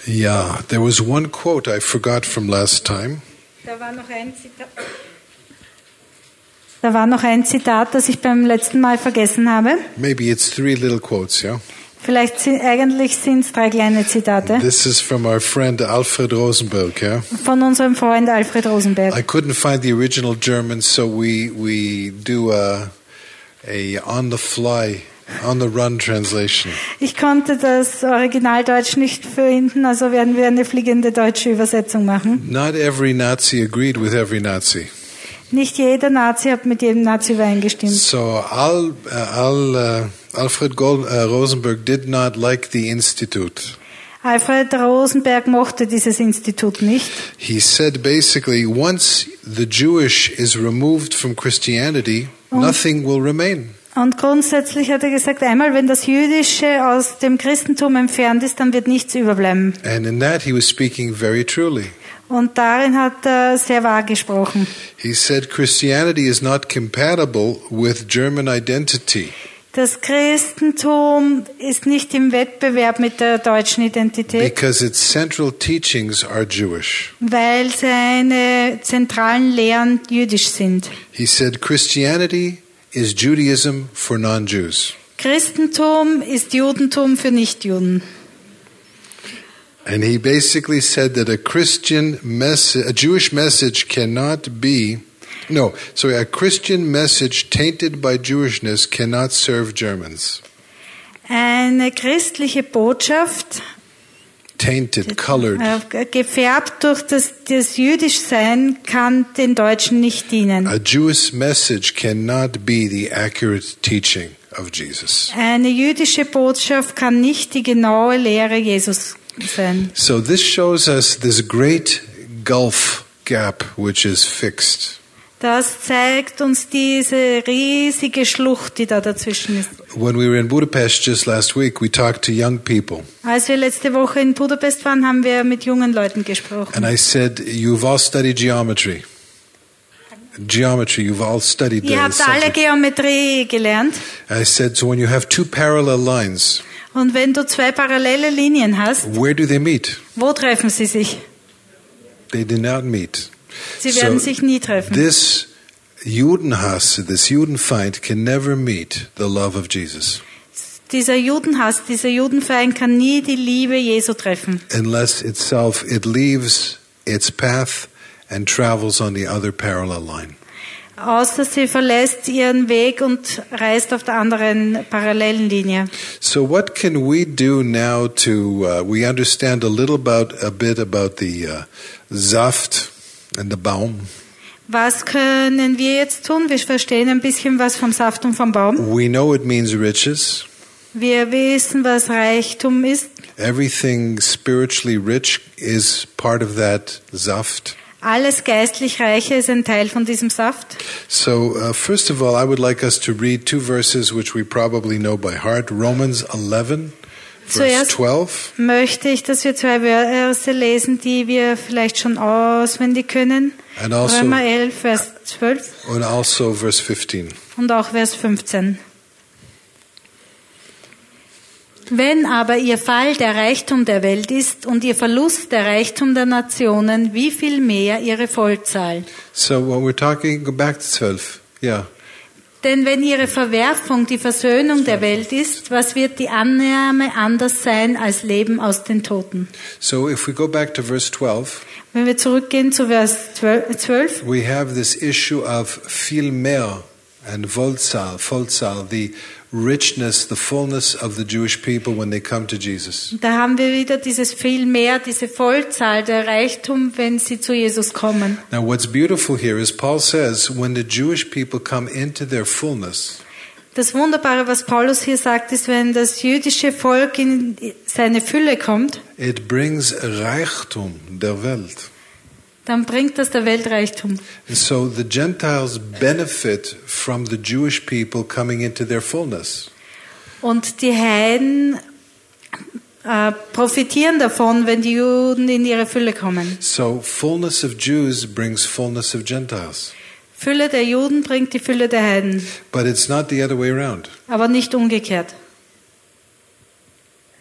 Yeah, there was one quote I forgot from last time. Da war noch ein Zitat, das ich beim letzten Mal vergessen habe. Maybe it's 3 little quotes, yeah? Eigentlich sind es 3 kleine Zitate. This is from our friend Alfred Rosenberg, yeah? Von unserem Freund Alfred Rosenberg. I couldn't find the original German, so we do a on the fly, on the run translation. Ich konnte das Originaldeutsch nicht finden, also werden wir eine fliegende deutsche Übersetzung machen. Not every Nazi agreed with every Nazi. Nicht jeder Nazi hat mit jedem Nazi übereingestimmt. So Alfred Rosenberg did not like the institute. Alfred Rosenberg mochte dieses Institut nicht. He said basically, once the Jewish is removed from Christianity, nothing will remain. Und grundsätzlich hat er gesagt, einmal wenn das Jüdische aus dem Christentum entfernt ist, dann wird nichts überbleiben. And in that he was speaking very truly. Und darin hat er sehr wahr gesprochen. He said Christianity is not compatible with German identity. Das Christentum ist nicht im Wettbewerb mit der deutschen Identität, Because its central teachings are Jewish. weil seine zentralen Lehren jüdisch sind. He said Christianity is Judaism for non-Jews. Christentum ist Judentum für Nichtjuden. And he basically said that a Jewish message cannot be, a Christian message tainted by Jewishness cannot serve Germans. Eine christliche Botschaft, Tainted, colored. gefärbt durch das Jüdischsein, kann den Deutschen nicht dienen. A Jewish message cannot be the accurate teaching of Jesus. Eine jüdische Botschaft kann nicht die genaue Lehre Jesus sein. So this shows us this great gulf gap which is fixed. Das zeigt uns diese riesige Schlucht, die da dazwischen ist. When we were in Budapest just last week, we talked to young people. Als wir letzte Woche in Budapest waren, haben wir mit jungen Leuten gesprochen. And I said, you've all studied geometry. Geometry, you've all studied Ihr habt alle Geometrie gelernt. I said, so when you have 2 parallel lines, Und wenn du 2 parallele Linien hast, where do they meet? wo treffen sie sich? They did not meet. Sie werden sich nie treffen. This Judenhass, this Judenfeind can never meet the love of Jesus. Dieser Judenhass, dieser Judenfeind kann nie die Liebe Jesu treffen. Unless it leaves its path and travels on the other parallel line. Außer sie verlässt ihren Weg und reist auf der anderen parallelen Linie. So what can we do now to, we understand a bit about the Saft and the Baum. Was können wir jetzt tun? Wir verstehen ein bisschen was vom Saft und vom Baum. We know it means riches. Wir wissen, was Reichtum ist. Everything spiritually rich is part of that Saft. Alles geistlich Reiche ist ein Teil von diesem Saft. So, first of all, I would like us to read 2 verses which we probably know by heart. Romans 11, verse 12. Möchte ich, dass wir 2 Verse lesen, die wir vielleicht schon auswendig können. Also, Römer 11, Vers 12. And also verse 15. Und auch Vers 15. Wenn aber ihr Fall der Reichtum der Welt ist und ihr Verlust der Reichtum der Nationen, wie viel mehr ihre Vollzahl? So when we're talking, go back to 12. Yeah. Denn wenn ihre Verwerfung die Versöhnung der Welt ist, was wird die Annahme anders sein als Leben aus den Toten? So if we go back to verse 12, wenn wir zurückgehen zu Vers 12, we have this issue of viel mehr and Vollzahl, the richness, the fullness of the Jewish people when they come to Jesus. Da haben wir wieder dieses viel mehr, diese Vollzahl, der Reichtum, wenn sie zu Jesus kommen. Now what's beautiful here is Paul says when the Jewish people come into their fullness. Das Wunderbare, was Paulus hier sagt, ist, wenn das jüdische Volk in seine Fülle kommt, it brings Reichtum der Welt. Dann bringt das der Welt Reichtum. And so the Gentiles benefit from the Jewish people coming into their fullness. Und die Heiden profitieren davon, wenn die Juden in ihre Fülle kommen. So fullness of Jews brings fullness of Gentiles. Fülle der Juden bringt die Fülle der Heiden. But it's not the other way around. Aber nicht umgekehrt.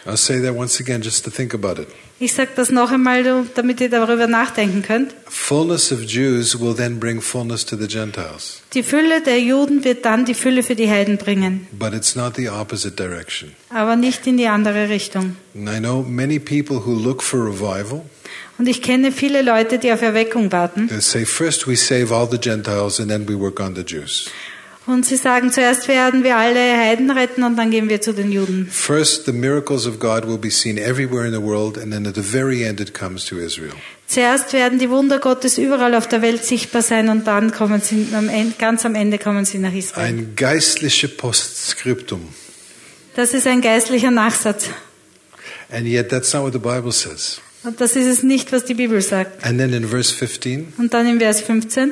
I'll say that once again just to think about it. Ich sage das noch einmal, damit ihr darüber nachdenken könnt. Fullness of Jews will then bring fullness to the Gentiles. Die Fülle der Juden wird dann die Fülle für die Heiden bringen, But it's not the opposite direction. aber nicht in die andere Richtung. And I know many people who look for revival. Und ich kenne viele Leute, die auf Erweckung warten. They say, first we save all the Gentiles and then we work on the Jews. Und sie sagen, zuerst werden wir alle Heiden retten und dann gehen wir zu den Juden. First, the miracles of God will be seen everywhere in the world, and then at the very end it comes to Israel. Zuerst werden die Wunder Gottes überall auf der Welt sichtbar sein und dann kommen sie ganz am Ende kommen sie nach Israel. Ein geistliches Postscriptum. Das ist ein geistlicher Nachsatz. And yet that's not what the Bible says. Und das ist es nicht, was die Bibel sagt. And then in verse 15, Und dann in Vers 15.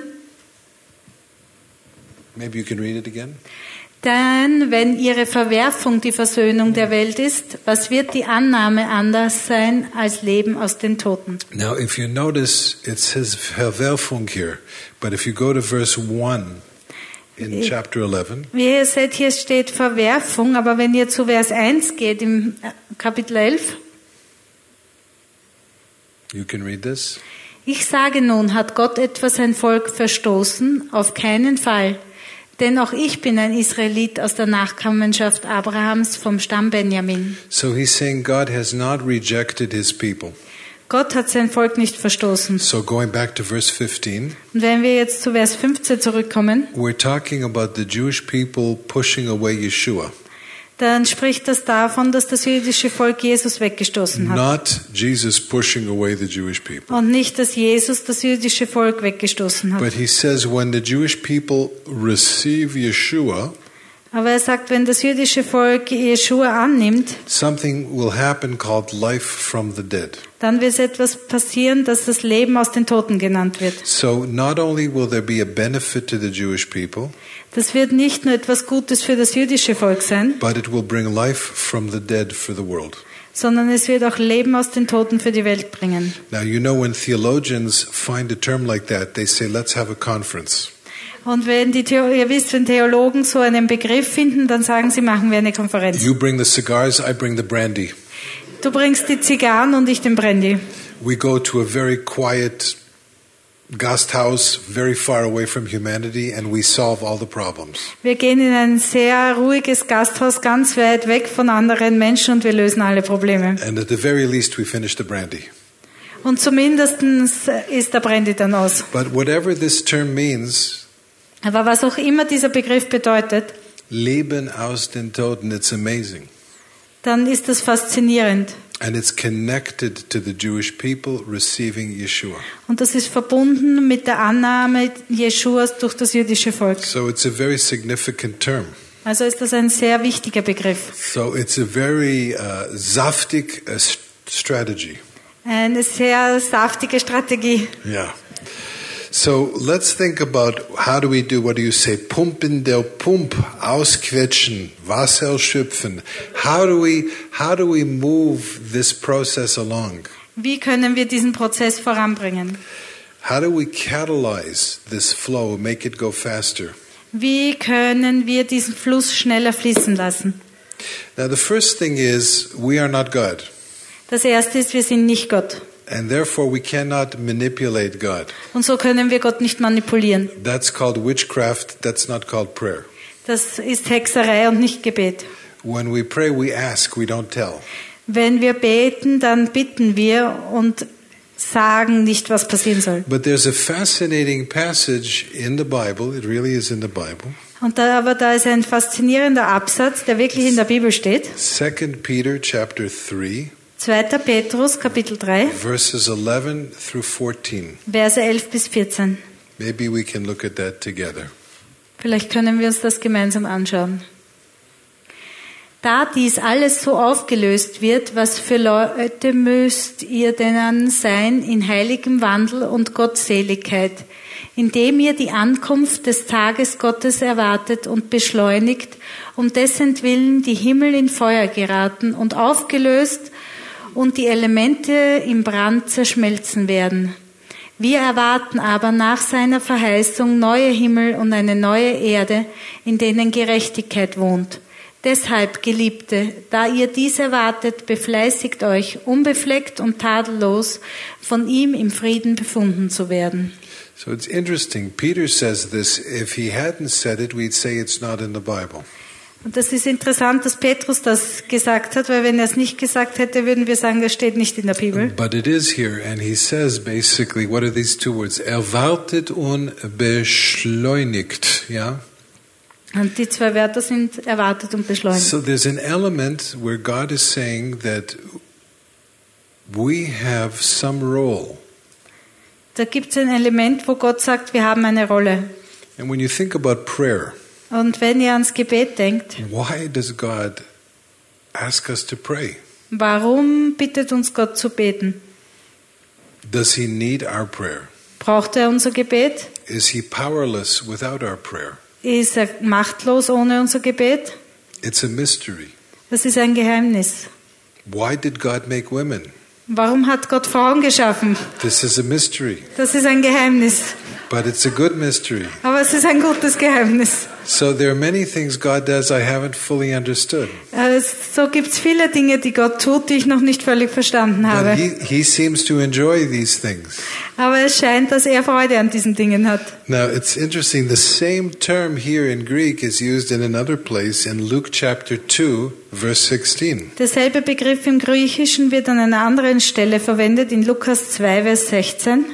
maybe you can read it again. Denn wenn ihre Verwerfung die Versöhnung der Welt ist, was wird die Annahme anders sein als Leben aus den Toten? Now, if you notice, it says Verwerfung here, but if you go to verse 1 in chapter 11, Wie ihr seht, hier steht Verwerfung, aber wenn ihr zu Vers 1 geht im Kapitel 11, you can read this. ich sage nun, hat Gott etwa sein Volk verstoßen? Auf keinen Fall. Denn auch ich bin ein Israelit aus der Nachkommenschaft Abrahams vom Stamm Benjamin. So he's saying God has not rejected his people. Gott hat sein Volk nicht verstoßen. So going back to verse 15, Und wenn wir jetzt zu Vers 15 zurückkommen, we're talking about the Jewish people pushing away Yeshua, dann spricht das davon, dass das jüdische Volk Jesus weggestoßen hat. not Jesus pushing away the Jewish people. Und nicht, dass Jesus das jüdische Volk weggestoßen hat. But he says when the Jewish people receive Yeshua, Aber er sagt, wenn das jüdische Volk Jeschua annimmt, something will happen called life from the dead. dann wird etwas passieren, dass das Leben aus den Toten genannt wird. So not only will there be a benefit to the Jewish people, Das wird nicht nur etwas Gutes für das jüdische Volk sein, but it will bring life from the dead for the world. sondern es wird auch Leben aus den Toten für die Welt bringen. Now you know when theologians find a term like that, they say let's have a conference. Und wenn ihr wisst, wenn Theologen so einen Begriff finden, dann sagen sie, machen wir eine Konferenz. You bring the cigars, I bring the brandy. Du bringst die Zigarren und ich den Brandy. We go to a very quiet Gasthaus, very far away from humanity, and we solve all the problems. Wir gehen in ein sehr ruhiges Gasthaus, ganz weit weg von anderen Menschen und wir lösen alle Probleme. And at the very least, we finish the brandy. Und zumindest ist der Brandy dann aus. But whatever this term means, Aber was auch immer dieser Begriff bedeutet, Leben aus den Toten, it's amazing. dann ist das faszinierend. And it's connected to the Jewish people receiving Yeshua. Und das ist verbunden mit der Annahme Jeschuas durch das jüdische Volk. So it's a very significant term. Also ist das ein sehr wichtiger Begriff. So it's a very saftig strategy. Eine sehr saftige Strategie. Yeah. So let's think about how do we do, what do you say, pumpen der Pump, ausquetschen, Wasser schöpfen. How do we move this process along? Wie können wir diesen Prozess voranbringen? How do we catalyze this flow, make it go faster? Wie können wir diesen Fluss schneller fließen lassen? Now the first thing is we are not God. Das erste ist, wir sind nicht Gott. And therefore we cannot manipulate God. Und so können wir Gott nicht manipulieren. That's called witchcraft, that's not called prayer. Das ist Hexerei und nicht Gebet. When we pray, we ask, we don't tell. Wenn wir beten, dann bitten wir und sagen nicht, was passieren soll. But there's a fascinating passage in the Bible, it really is in the Bible. Aber da ist ein faszinierender Absatz, der wirklich in der Bibel steht. 2 Peter chapter 3, 2. Petrus, Kapitel 3, verses 11 through 14. Verse 11 bis 14. Maybe we can look at that together. Vielleicht können wir uns das gemeinsam anschauen. Da dies alles so aufgelöst wird, was für Leute müsst ihr denn sein in heiligem Wandel und Gottseligkeit, indem ihr die Ankunft des Tages Gottes erwartet und beschleunigt, um dessentwillen die Himmel in Feuer geraten und aufgelöst und die Elemente im Brand zerschmelzen werden. Wir erwarten aber nach seiner Verheißung neue Himmel und eine neue Erde, in denen Gerechtigkeit wohnt. Deshalb, Geliebte, da ihr dies erwartet, befleißigt euch, unbefleckt und tadellos von ihm im Frieden befunden zu werden. So it's interesting. Peter says this. If he hadn't said it, we'd say it's not in the Bible. Und das ist interessant, dass Petrus das gesagt hat, weil wenn er es nicht gesagt hätte, würden wir sagen, das steht nicht in der Bibel. But it is here, and he says basically, what are these two words? Erwartet und beschleunigt, yeah? Und die zwei Wörter sind erwartet und beschleunigt. So there's an element where God is saying that we have some role. Da gibt es ein Element, wo Gott sagt, wir haben eine Rolle. And when you think about prayer, Und wenn ihr ans Gebet denkt, why does God ask us to pray? warum bittet uns Gott zu beten? Does he need our prayer? Braucht er unser Gebet? Is he powerless without our prayer? Ist er machtlos ohne unser Gebet? It's a mystery. Das ist ein Geheimnis. Why did God make women? Warum hat Gott Frauen geschaffen? This is a mystery, Das ist ein Geheimnis. but it's a good mystery. Aber es ist ein gutes Geheimnis. So there are many things God does I haven't fully understood. So gibt es viele Dinge, die Gott tut, die ich noch nicht völlig verstanden But habe. he seems to enjoy these things. Aber es scheint, dass er Freude an diesen Dingen hat. Now it's interesting, the same term here in Greek is used in another place in Luke chapter 2, verse 16. Derselbe Begriff im Griechischen wird an einer anderen Stelle verwendet, in Lukas 2, Vers 16.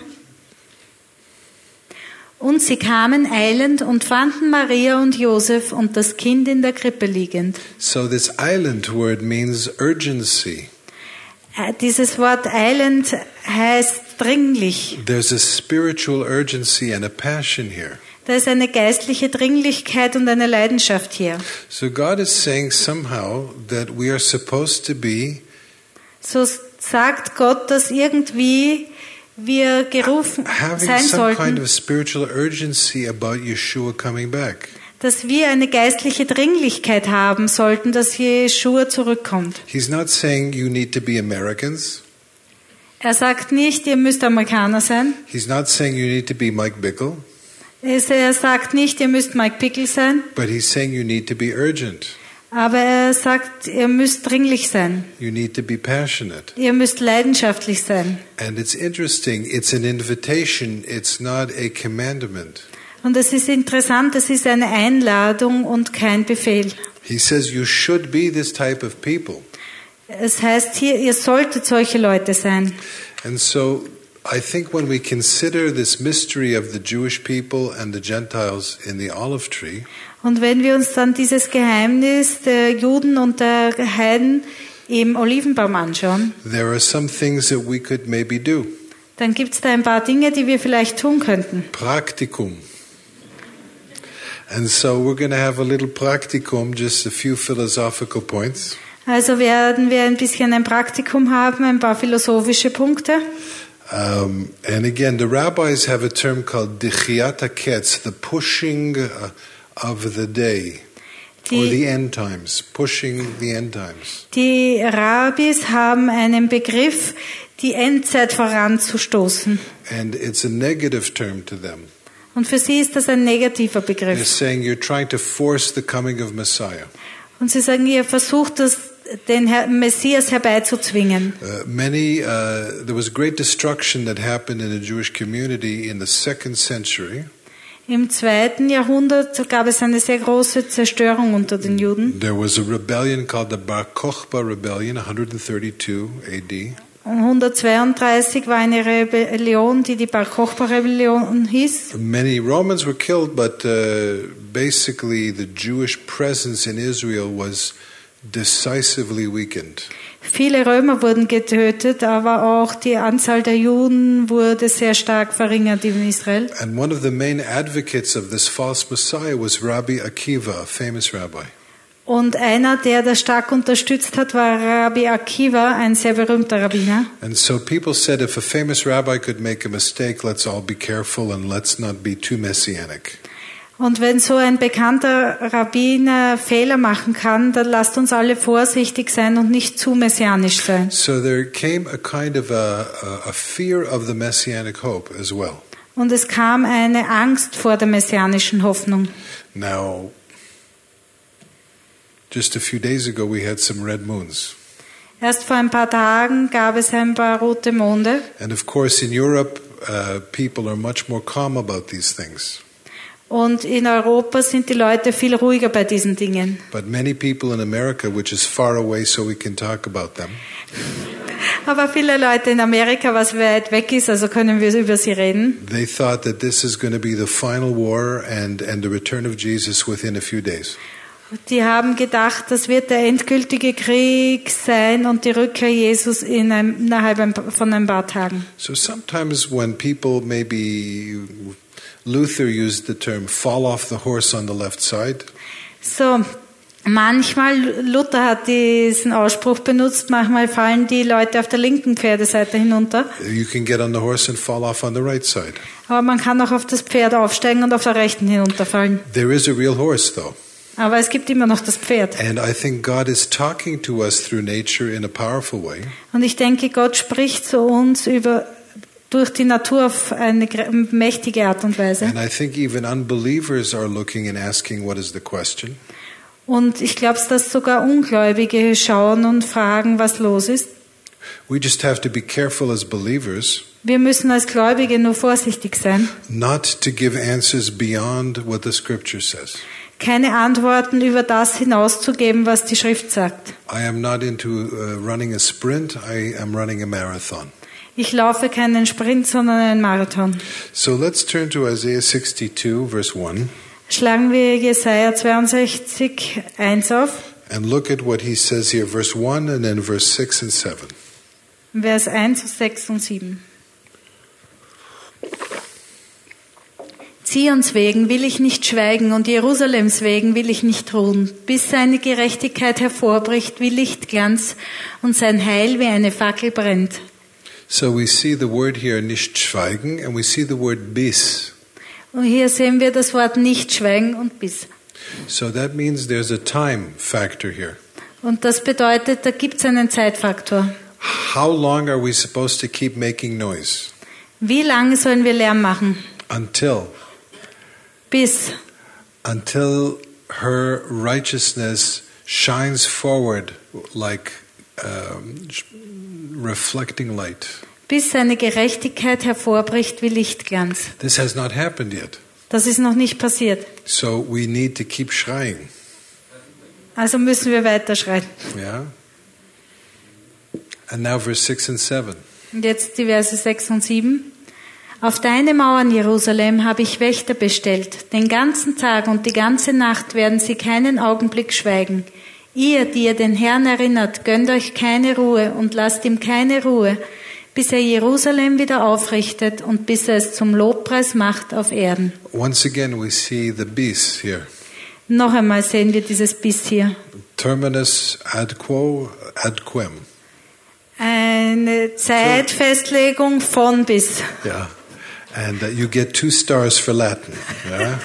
Und sie kamen eilend und fanden Maria und Josef und das Kind in der Krippe liegend. So this island word means urgency. Dieses Wort eilend heißt dringlich. There's a spiritual urgency and a passion here. Da ist eine geistliche Dringlichkeit und eine Leidenschaft hier. So God is saying somehow that we are supposed to be So sagt Gott, dass irgendwie wir gerufen having sein some kind sollten, of spiritual urgency about Yeshua coming back. dass wir eine geistliche Dringlichkeit haben sollten, dass Jeschua zurückkommt. He's not saying you need to be Americans. Er sagt nicht, ihr müsst Amerikaner sein. He's not saying you need to be Mike Bickle. Er sagt nicht, ihr müsst Mike Pickle sein. But he's saying you need to be urgent. Aber er sagt, ihr müsst dringlich sein. You need to be passionate. Ihr müsst leidenschaftlich sein. And it's interesting, it's an invitation, it's not a commandment. Und es ist interessant, es ist eine Einladung und kein Befehl. He says you should be this type of people. Es heißt hier, ihr solltet solche Leute sein. And so I think when we consider this mystery of the Jewish people and the Gentiles in the olive tree, Und wenn wir uns dann dieses Geheimnis der Juden und der Heiden im Olivenbaum anschauen, there are some things that we could maybe do. dann gibt es da ein paar Dinge, die wir vielleicht tun könnten. Practicum. And so we're going to have a little practicum, just a few philosophical points. Also werden wir ein bisschen ein Praktikum haben, ein paar philosophische Punkte. And again, the rabbis have a term called dichiat haketz, the pushing of the day, or the end times, pushing the end times. Die Rabbis haben einen Begriff, die Endzeit voranzustoßen. And it's a negative term to them. Und für sie ist das ein negativer They're Begriff. saying you're trying to force the coming of Messiah. Und sie sagen, ihr versucht den Messias herbeizuzwingen. There was great destruction that happened in the Jewish community in the 2nd century. Im 2. Jahrhundert gab es eine sehr große Zerstörung unter den Juden. There was a rebellion called the Bar Kokhba Rebellion, 132 AD. 132 war eine Rebellion, die Bar Kokhba-Rebellion hieß. Many Romans were killed, but basically the Jewish presence in Israel was decisively weakened. Viele Römer wurden getötet, aber auch die Anzahl der Juden wurde sehr stark verringert in Israel. And one of the main advocates of this false Messiah was Rabbi Akiva, a famous rabbi. Und einer, der das stark unterstützt hat, war Rabbi Akiva, ein sehr berühmter Rabbiner. And so people said, if a famous rabbi could make a mistake, let's all be careful and let's not be too messianic. Und wenn so ein bekannter Rabbiner Fehler machen kann, dann lasst uns alle vorsichtig sein und nicht zu messianisch sein. So there came a kind of a fear of the messianic hope as well. Und es kam eine Angst vor der messianischen Hoffnung. Now, Just a few days ago we had some red moons. Erst vor ein paar Tagen gab es ein paar rote Monde. And of course in Europe people are much more calm about these things. Und in Europa sind die Leute viel ruhiger bei diesen Dingen. But many people in America, which is far away so we can talk about them, Aber viele Leute in Amerika, was weit weg ist, also können wir über sie reden. they thought that this is going to be the final war and the return of Jesus within a few days. Die haben gedacht, das wird der endgültige Krieg sein und die Rückkehr Jesus innerhalb von ein paar Tagen. So sometimes when people maybe, Luther used the term fall off the horse on the left side. So, manchmal, Luther hat diesen Ausspruch benutzt, manchmal fallen die Leute auf der linken Pferdeseite hinunter. You can get on the horse and fall off on the right side. Aber man kann auch auf das Pferd aufsteigen und auf der rechten hinunterfallen. There is a real horse though. Aber es gibt immer noch das Pferd. And I think God is talking to us through nature in a powerful way. Und ich denke, Gott spricht zu uns durch die Natur auf eine mächtige Art und Weise. And I think even unbelievers are looking and asking, what is the question? Und ich glaube, dass sogar Ungläubige schauen und fragen, was los ist. We just have to be careful as believers Wir müssen als Gläubige nur vorsichtig sein, not to give answers beyond what the scripture says. keine Antworten über das hinauszugeben, was die Schrift sagt. I am not into running a sprint, I am running a marathon. Ich laufe keinen Sprint, sondern einen Marathon. So let's turn to Isaiah 62 verse 1 Schlagen wir Jesaja 62, 1 auf, and look at what he says here, verse 1 and then verse 6 and 7. Vers 1, 6 und 7. Zions wegen will ich nicht schweigen und Jerusalems wegen will ich nicht ruhen, bis seine Gerechtigkeit hervorbricht wie Lichtglanz und sein Heil wie eine Fackel brennt. So we see the word here, nicht schweigen, and we see the word bis. Und hier sehen wir das Wort nicht schweigen und bis. So that means there's a time factor here. Und das bedeutet, da gibt es einen Zeitfaktor. How long are we supposed to keep making noise? Wie lange sollen wir Lärm machen? Until her righteousness shines forward like reflecting light. Bis seine Gerechtigkeit hervorbricht wie Lichtglanz. This has not happened yet. Das ist noch nicht passiert. So we need to keep schreien. Also müssen wir weiter schreien. Yeah? And now verse 6 and 7. Und jetzt die Verse 6 und 7. Auf deine Mauern, Jerusalem, habe ich Wächter bestellt. Den ganzen Tag und die ganze Nacht werden sie keinen Augenblick schweigen. Ihr, die ihr den Herrn erinnert, gönnt euch keine Ruhe und lasst ihm keine Ruhe, bis er Jerusalem wieder aufrichtet und bis er es zum Lobpreis macht auf Erden. Once again we see the bis here. Noch einmal sehen wir dieses Bis hier. Terminus ad quo ad quem. Eine Zeitfestlegung von bis. Yeah. And you get 2 stars for Latin. Yeah?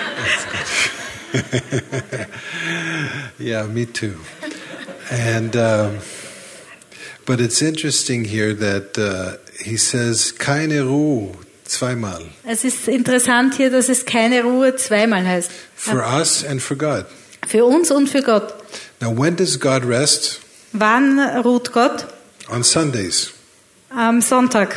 Yeah, me too. And but it's interesting here that he says keine Ruhe zweimal. Es ist interessant hier, dass es keine Ruhe zweimal heißt. For us and for God. Für uns und für Gott. Now when does God rest? Wann ruht Gott? On Sundays. Am Sonntag.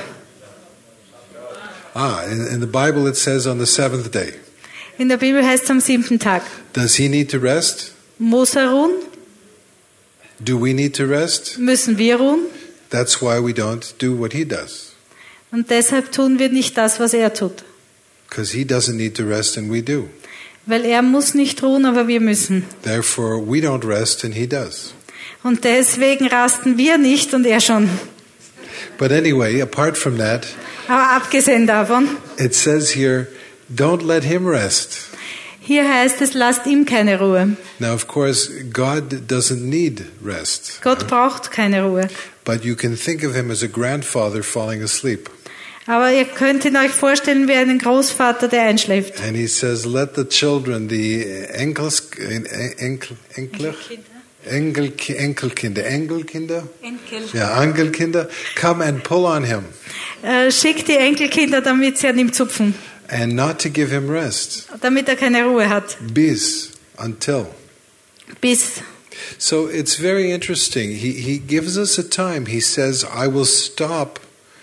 In the Bible it says on the 7th day. In der Bibel heißt es am 7. Tag. Does he need to rest? Muss er ruhen? Do we need to rest? Müssen wir ruhen? That's why we don't do what he does. Und deshalb tun wir nicht das, was er tut. Because he doesn't need to rest and we do. Weil er muss nicht ruhen, aber wir müssen. Therefore we don't rest and he does. Und deswegen rasten wir nicht und er schon. But anyway, apart from that, Aber abgesehen davon, it says here, don't let him rest. hier heißt es, lasst ihm keine Ruhe. Now, of course, God doesn't need rest. Gott braucht keine Ruhe. But you can think of him as a grandfather falling asleep. Aber ihr könnt ihn euch vorstellen wie einen Großvater, der einschläft. And he says, let the children, the Enkelkinder, yeah, Enkelkinder, come and pull on him. Schickt die Enkelkinder, damit sie an ihm zupfen. And not to give him rest. Damit er keine Ruhe hat. Bis, until. Bis. So it's very interesting. He gives us a time. He says, I will stop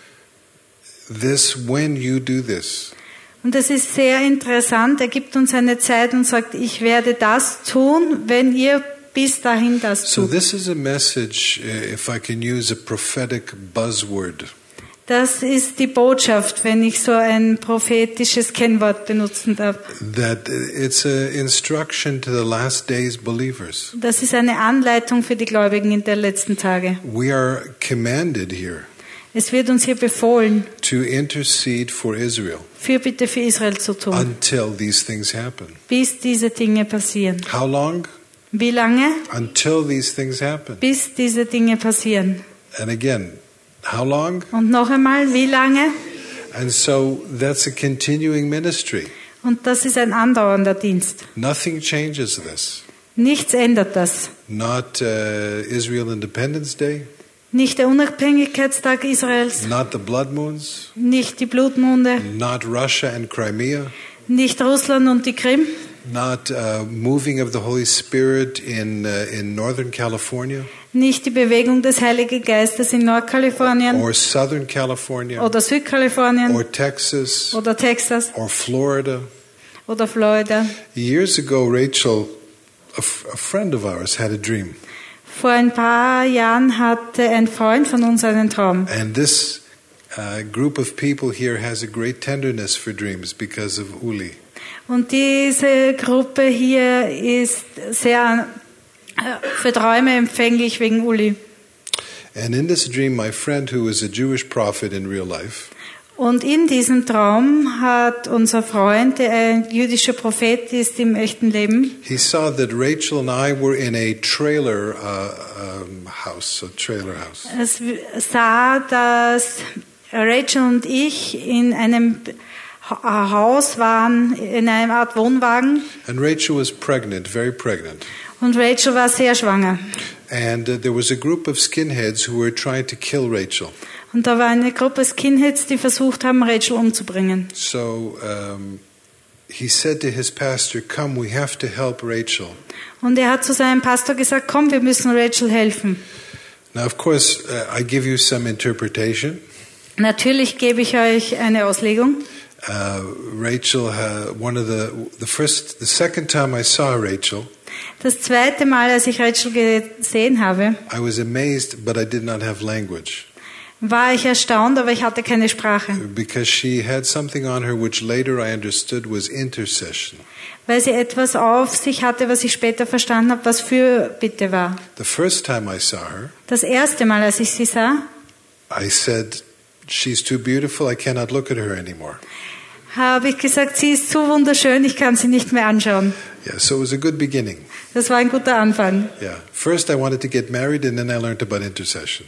this when you do this. Und das ist sehr interessant. Er gibt uns eine Zeit und sagt, ich werde das tun, wenn ihr bis dahin das So tut. this is a message, if I can use a prophetic buzzword. Das ist die Botschaft, wenn ich so ein prophetisches Kennwort benutzen darf. That it's an instruction to the last days believers. Das ist eine Anleitung für die Gläubigen in der letzten Tage. We are commanded here Es wird uns hier befohlen, to intercede for Israel Fürbitte für Israel zu tun, until these things happen. bis diese Dinge passieren. How long? Wie lange? Until these things happen. Bis diese Dinge passieren. And again, how long? Und noch einmal, wie lange? And so that's a continuing ministry. Und das ist ein andauernder Dienst. Nothing changes this. Nichts ändert das. Not Israel Independence Day, Nicht der Unabhängigkeitstag Israels, not the blood moons, nicht die Blutmonde, not Russia and Crimea, nicht Russland und die Krim, not moving of the Holy Spirit in Northern California nicht die Bewegung des Heiligen Geistes in Nordkalifornien or Southern California oder Südkalifornien or Texas oder Texas or Florida. oder Florida. Years ago, Rachel, a friend of ours, had a dream. Vor ein paar Jahren hatte ein Freund von uns einen Traum. And this group of people here has a great tenderness for dreams because of Uli. Und diese Gruppe hier ist sehr für Träume empfänglich wegen Uli. And in this dream, my friend, who was a Jewish prophet in real life, Und in diesem Traum hat unser Freund, der ein jüdischer Prophet ist im echten Leben, he saw that Rachel and I were in a trailer house, es sah, dass Rachel und ich in einem Haus waren, in einer Art Wohnwagen. And Rachel was pregnant, very pregnant. Und Rachel war sehr schwanger. And there was a group of skinheads who were trying to kill Rachel. Und da war eine Gruppe Skinheads, die versucht haben, Rachel umzubringen. So he said to his pastor, "Come, we have to help Rachel." Und er hat zu seinem Pastor gesagt, komm, wir müssen Rachel helfen. Now, of course, I give you some interpretation. Natürlich gebe ich euch eine Auslegung. Rachel, the second time I saw Rachel, Das zweite Mal, als ich Rachel gesehen habe, I was amazed, but I did not have language. war ich erstaunt, aber ich hatte keine Sprache, Because she had something on her which later I understood was intercession. weil sie etwas auf sich hatte, was ich später verstanden habe, was Fürbitte war. The first time I saw her, Das erste Mal, als ich sie sah, I said, "She's too beautiful, I cannot look at her anymore." habe ich gesagt, sie ist so wunderschön, ich kann sie nicht mehr anschauen. Yeah, so it was a good beginning. Das war ein guter Anfang. Yeah. First I wanted to get married and then I learned about intercession.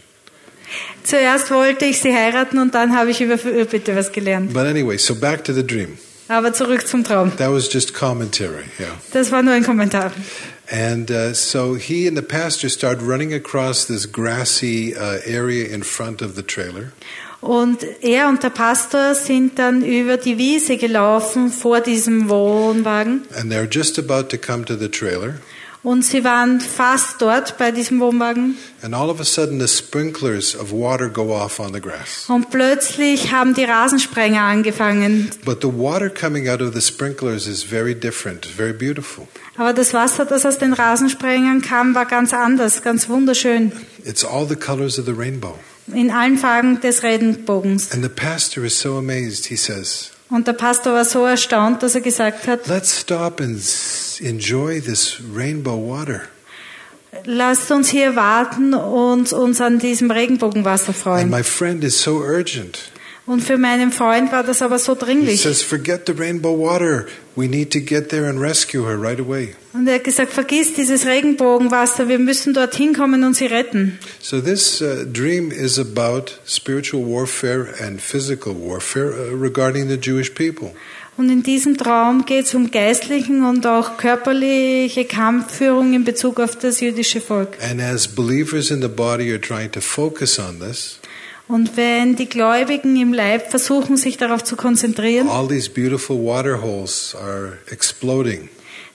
Zuerst wollte ich sie heiraten und dann habe ich über Fürbitte was gelernt. But anyway, so back to the dream. Aber zurück zum Traum. That was just commentary, yeah. Das war nur ein Kommentar. And so he and the pastor started running across this grassy area in front of the trailer. Und er und der Pastor sind dann über die Wiese gelaufen vor diesem Wohnwagen. And they're just about to come to the trailer. Und sie waren fast dort bei diesem Wohnwagen. And all of a sudden the sprinklers of water go off on the grass. Und plötzlich haben die Rasensprenger angefangen. But the water coming out of the sprinklers is very different, very beautiful. Aber das Wasser, das aus den Rasensprengern kam, war ganz anders, ganz wunderschön. It's all the colors of the rainbow. In allen Farben des Regenbogens. And the pastor is so amazed, he says, Und der Pastor war so erstaunt, dass er gesagt hat, "Let's stop and enjoy this rainbow water." lasst uns hier warten und uns an diesem Regenbogenwasser And freuen. my friend is so urgent. Und für meinen Freund war das aber so He dringlich. says, "Forget the rainbow water. We need to get there and rescue her right away." Und er hat gesagt, vergiss dieses Regenbogenwasser, wir müssen dorthin kommen und sie retten. So this dream is about spiritual warfare and physical warfare regarding the Jewish people. Und in diesem Traum geht es um geistlichen und auch körperliche Kampfführung in Bezug auf das jüdische Volk. And as believers in the body are trying to focus on this, Und wenn die Gläubigen im Leib versuchen, sich darauf zu konzentrieren, all these beautiful water holes are exploding.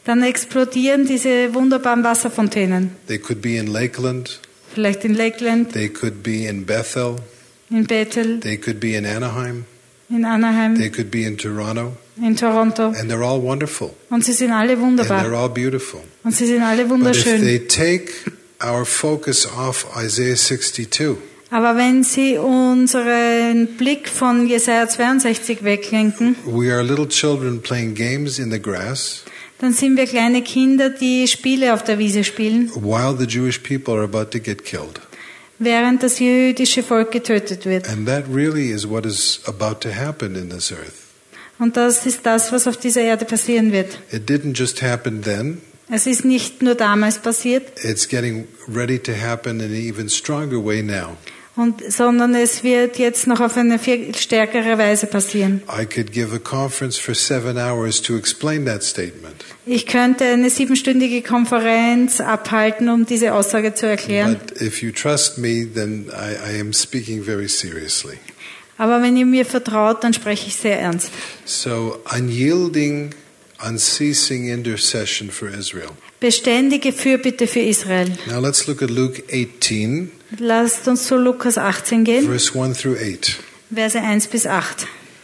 dann explodieren diese wunderbaren Wasserfontänen. They could be in Lakeland. Vielleicht in Lakeland, They could be in Bethel. in Bethel, They could be in Anaheim. in Anaheim, They could be in Toronto. in Toronto. And they're all wonderful. Und sie sind alle And wunderbar. they're all beautiful. Und sie sind alle But if wunderschön. they take our focus off Isaiah 62, Aber wenn sie unseren Blick von Jesaja 62 weglenken, we are little children playing games in the grass dann sind wir kleine Kinder, die Spiele auf der Wiese spielen, while the Jewish people are about to get killed. während das jüdische Volk getötet wird. And that really is what is about to happen in this earth. Und das ist das, was auf dieser Erde passieren wird. It didn't just happen then, Es ist nicht nur damals passiert, it's getting ready to happen in an even stronger way now. sondern es wird jetzt noch auf eine viel stärkere Weise passieren. I could give a conference for 7 hours to explain that statement. Ich könnte eine 7-stündige Konferenz abhalten, um diese Aussage zu erklären. But if you trust me, then I am speaking very seriously. Aber wenn ihr mir vertraut, dann spreche ich sehr ernst. So, unyielding, unceasing intercession for Israel. Beständige Fürbitte für Israel. Now let's look at Luke 18, Lasst uns zu Lukas 18 gehen, verse 1 through 8. Verse 1 bis 8.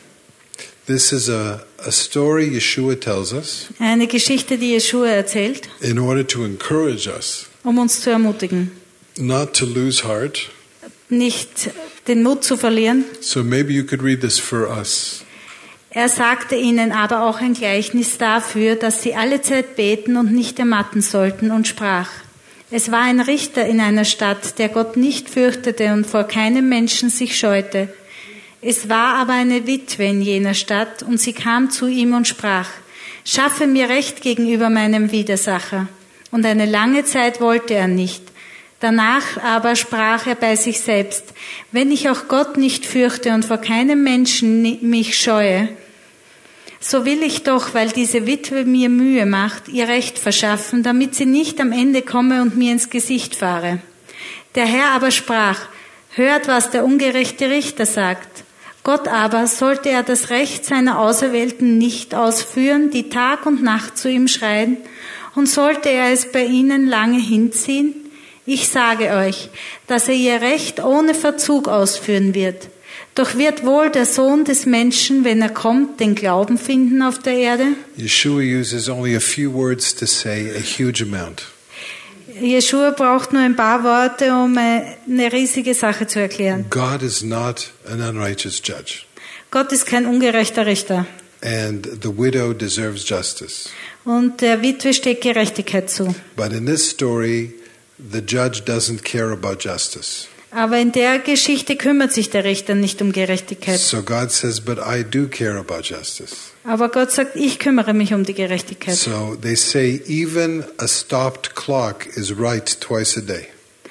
This is a story Yeshua tells us Eine Geschichte, die Jeschua erzählt, in order to encourage us um uns zu ermutigen, not to lose heart. nicht den Mut zu verlieren. So maybe you could read this for us. Er sagte ihnen aber auch ein Gleichnis dafür, dass sie alle Zeit beten und nicht ermatten sollten, und sprach: Es war ein Richter in einer Stadt, der Gott nicht fürchtete und vor keinem Menschen sich scheute. Es war aber eine Witwe in jener Stadt, und sie kam zu ihm und sprach: Schaffe mir Recht gegenüber meinem Widersacher. Und eine lange Zeit wollte er nicht. Danach aber sprach er bei sich selbst: Wenn ich auch Gott nicht fürchte und vor keinem Menschen mich scheue, so will ich doch, weil diese Witwe mir Mühe macht, ihr Recht verschaffen, damit sie nicht am Ende komme und mir ins Gesicht fahre. Der Herr aber sprach: Hört, was der ungerechte Richter sagt. Gott aber, sollte er das Recht seiner Auserwählten nicht ausführen, die Tag und Nacht zu ihm schreien, und sollte er es bei ihnen lange hinziehen? Ich sage euch, dass er ihr Recht ohne Verzug ausführen wird. Doch wird wohl der Sohn des Menschen, wenn er kommt, den Glauben finden auf der Erde? Yeshua uses only a few words to say a huge amount. Jeschua braucht nur ein paar Worte, um eine riesige Sache zu erklären. God is not an unrighteous judge, Gott ist kein ungerechter Richter. and the widow deserves justice. Und der Witwe steht Gerechtigkeit zu. But in this story, the judge doesn't care about justice. Aber in der Geschichte kümmert sich der Richter nicht um Gerechtigkeit. So God says, but I do care about justice. Aber Gott sagt, ich kümmere mich um die Gerechtigkeit. So they say even a stopped clock is right twice a day.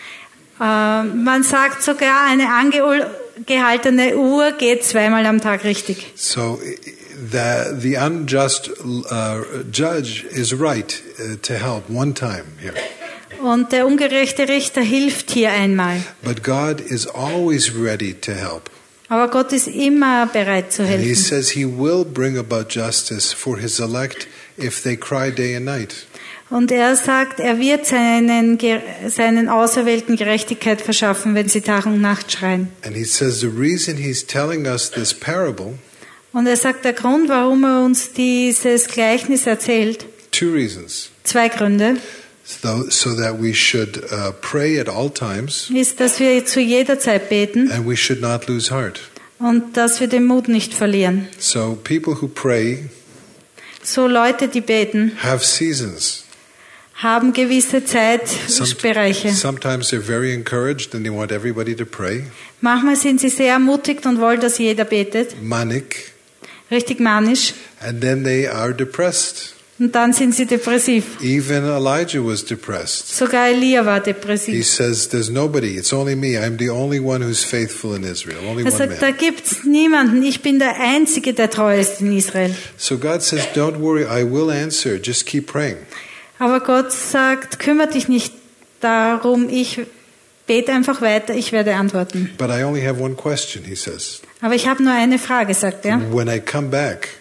Man sagt sogar, eine angehaltene Uhr geht zweimal am Tag richtig. So the unjust judge is right to help one time here. Und der ungerechte Richter hilft hier einmal. But God is always ready to help. Aber Gott ist immer bereit zu And he helfen. says he will bring about justice for his elect if they cry day and night. Und er sagt, er wird seinen Auserwählten Gerechtigkeit verschaffen, wenn sie Tag und Nacht schreien. And he says the reason he's telling us this parable, Und er sagt, der Grund, warum er uns dieses Gleichnis erzählt, 2 reasons. 2 Gründe, So that we should pray at all times, ist, dass wir zu jeder Zeit beten and we should not lose heart. und dass wir den Mut nicht verlieren. So people who pray So Leute, die beten, have seasons. haben gewisse Zeitbereiche. Sometimes they're very encouraged and they want everybody to pray. Manchmal sind sie sehr ermutigt und wollen, dass jeder betet, Manic. richtig manisch, And then they are depressed. und dann sind sie depressiv. Even Elijah was depressed. Sogar Elia war He depressiv. says, there's nobody, it's only me. I'm the only one who's faithful in Israel. Only Er one sagt, da man. gibt's niemanden, ich bin der Einzige, der treu ist in Israel. So God says, don't worry, I will answer. Just keep praying. Aber Gott sagt, kümmere dich nicht darum, ich bete einfach weiter, ich werde antworten. But I only have one question, he says. Aber ich habe nur eine Frage, sagt er. When I come back,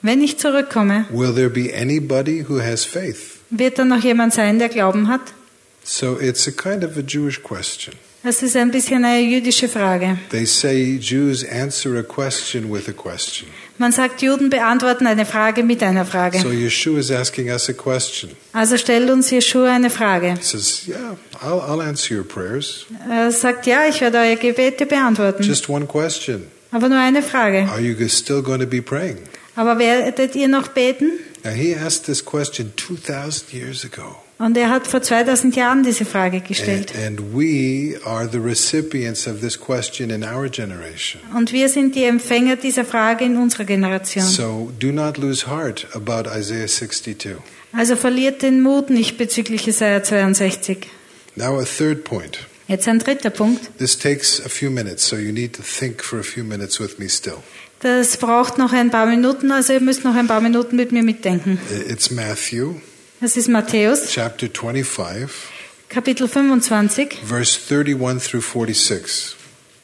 Wenn ich zurückkomme, will there be anybody who has faith? wird da noch jemand sein, der Glauben hat? So it's a kind of a Jewish question. Das ist ein bisschen eine jüdische Frage. They say Jews answer a question with a question. Man sagt, Juden beantworten eine Frage mit einer Frage. So Yeshua is asking us a question. Also stellt uns Jeschua eine Frage. He says, yeah, I'll answer your prayers. Er sagt, ja, ich werde eure Gebete beantworten. Just one question. Aber nur eine Frage. Are you still going to be praying? Aber werdet ihr noch beten? Now he asked this question 2,000 years ago. Und er hat vor 2000 Jahren diese Frage gestellt. And we are the recipients of this question in our generation. Und wir sind die Empfänger dieser Frage in unserer Generation. So do not lose heart about Isaiah 62. Also verliert den Mut nicht bezüglich Jesaja 62. Now a third point. Jetzt ein dritter Punkt. This takes a few minutes, so you need to think for a few minutes with me still. Das braucht noch ein paar Minuten, also ihr müsst noch ein paar Minuten mit mir mitdenken. It's Matthew, Das ist Matthäus, chapter 25, Kapitel 25, verse 31 through 46.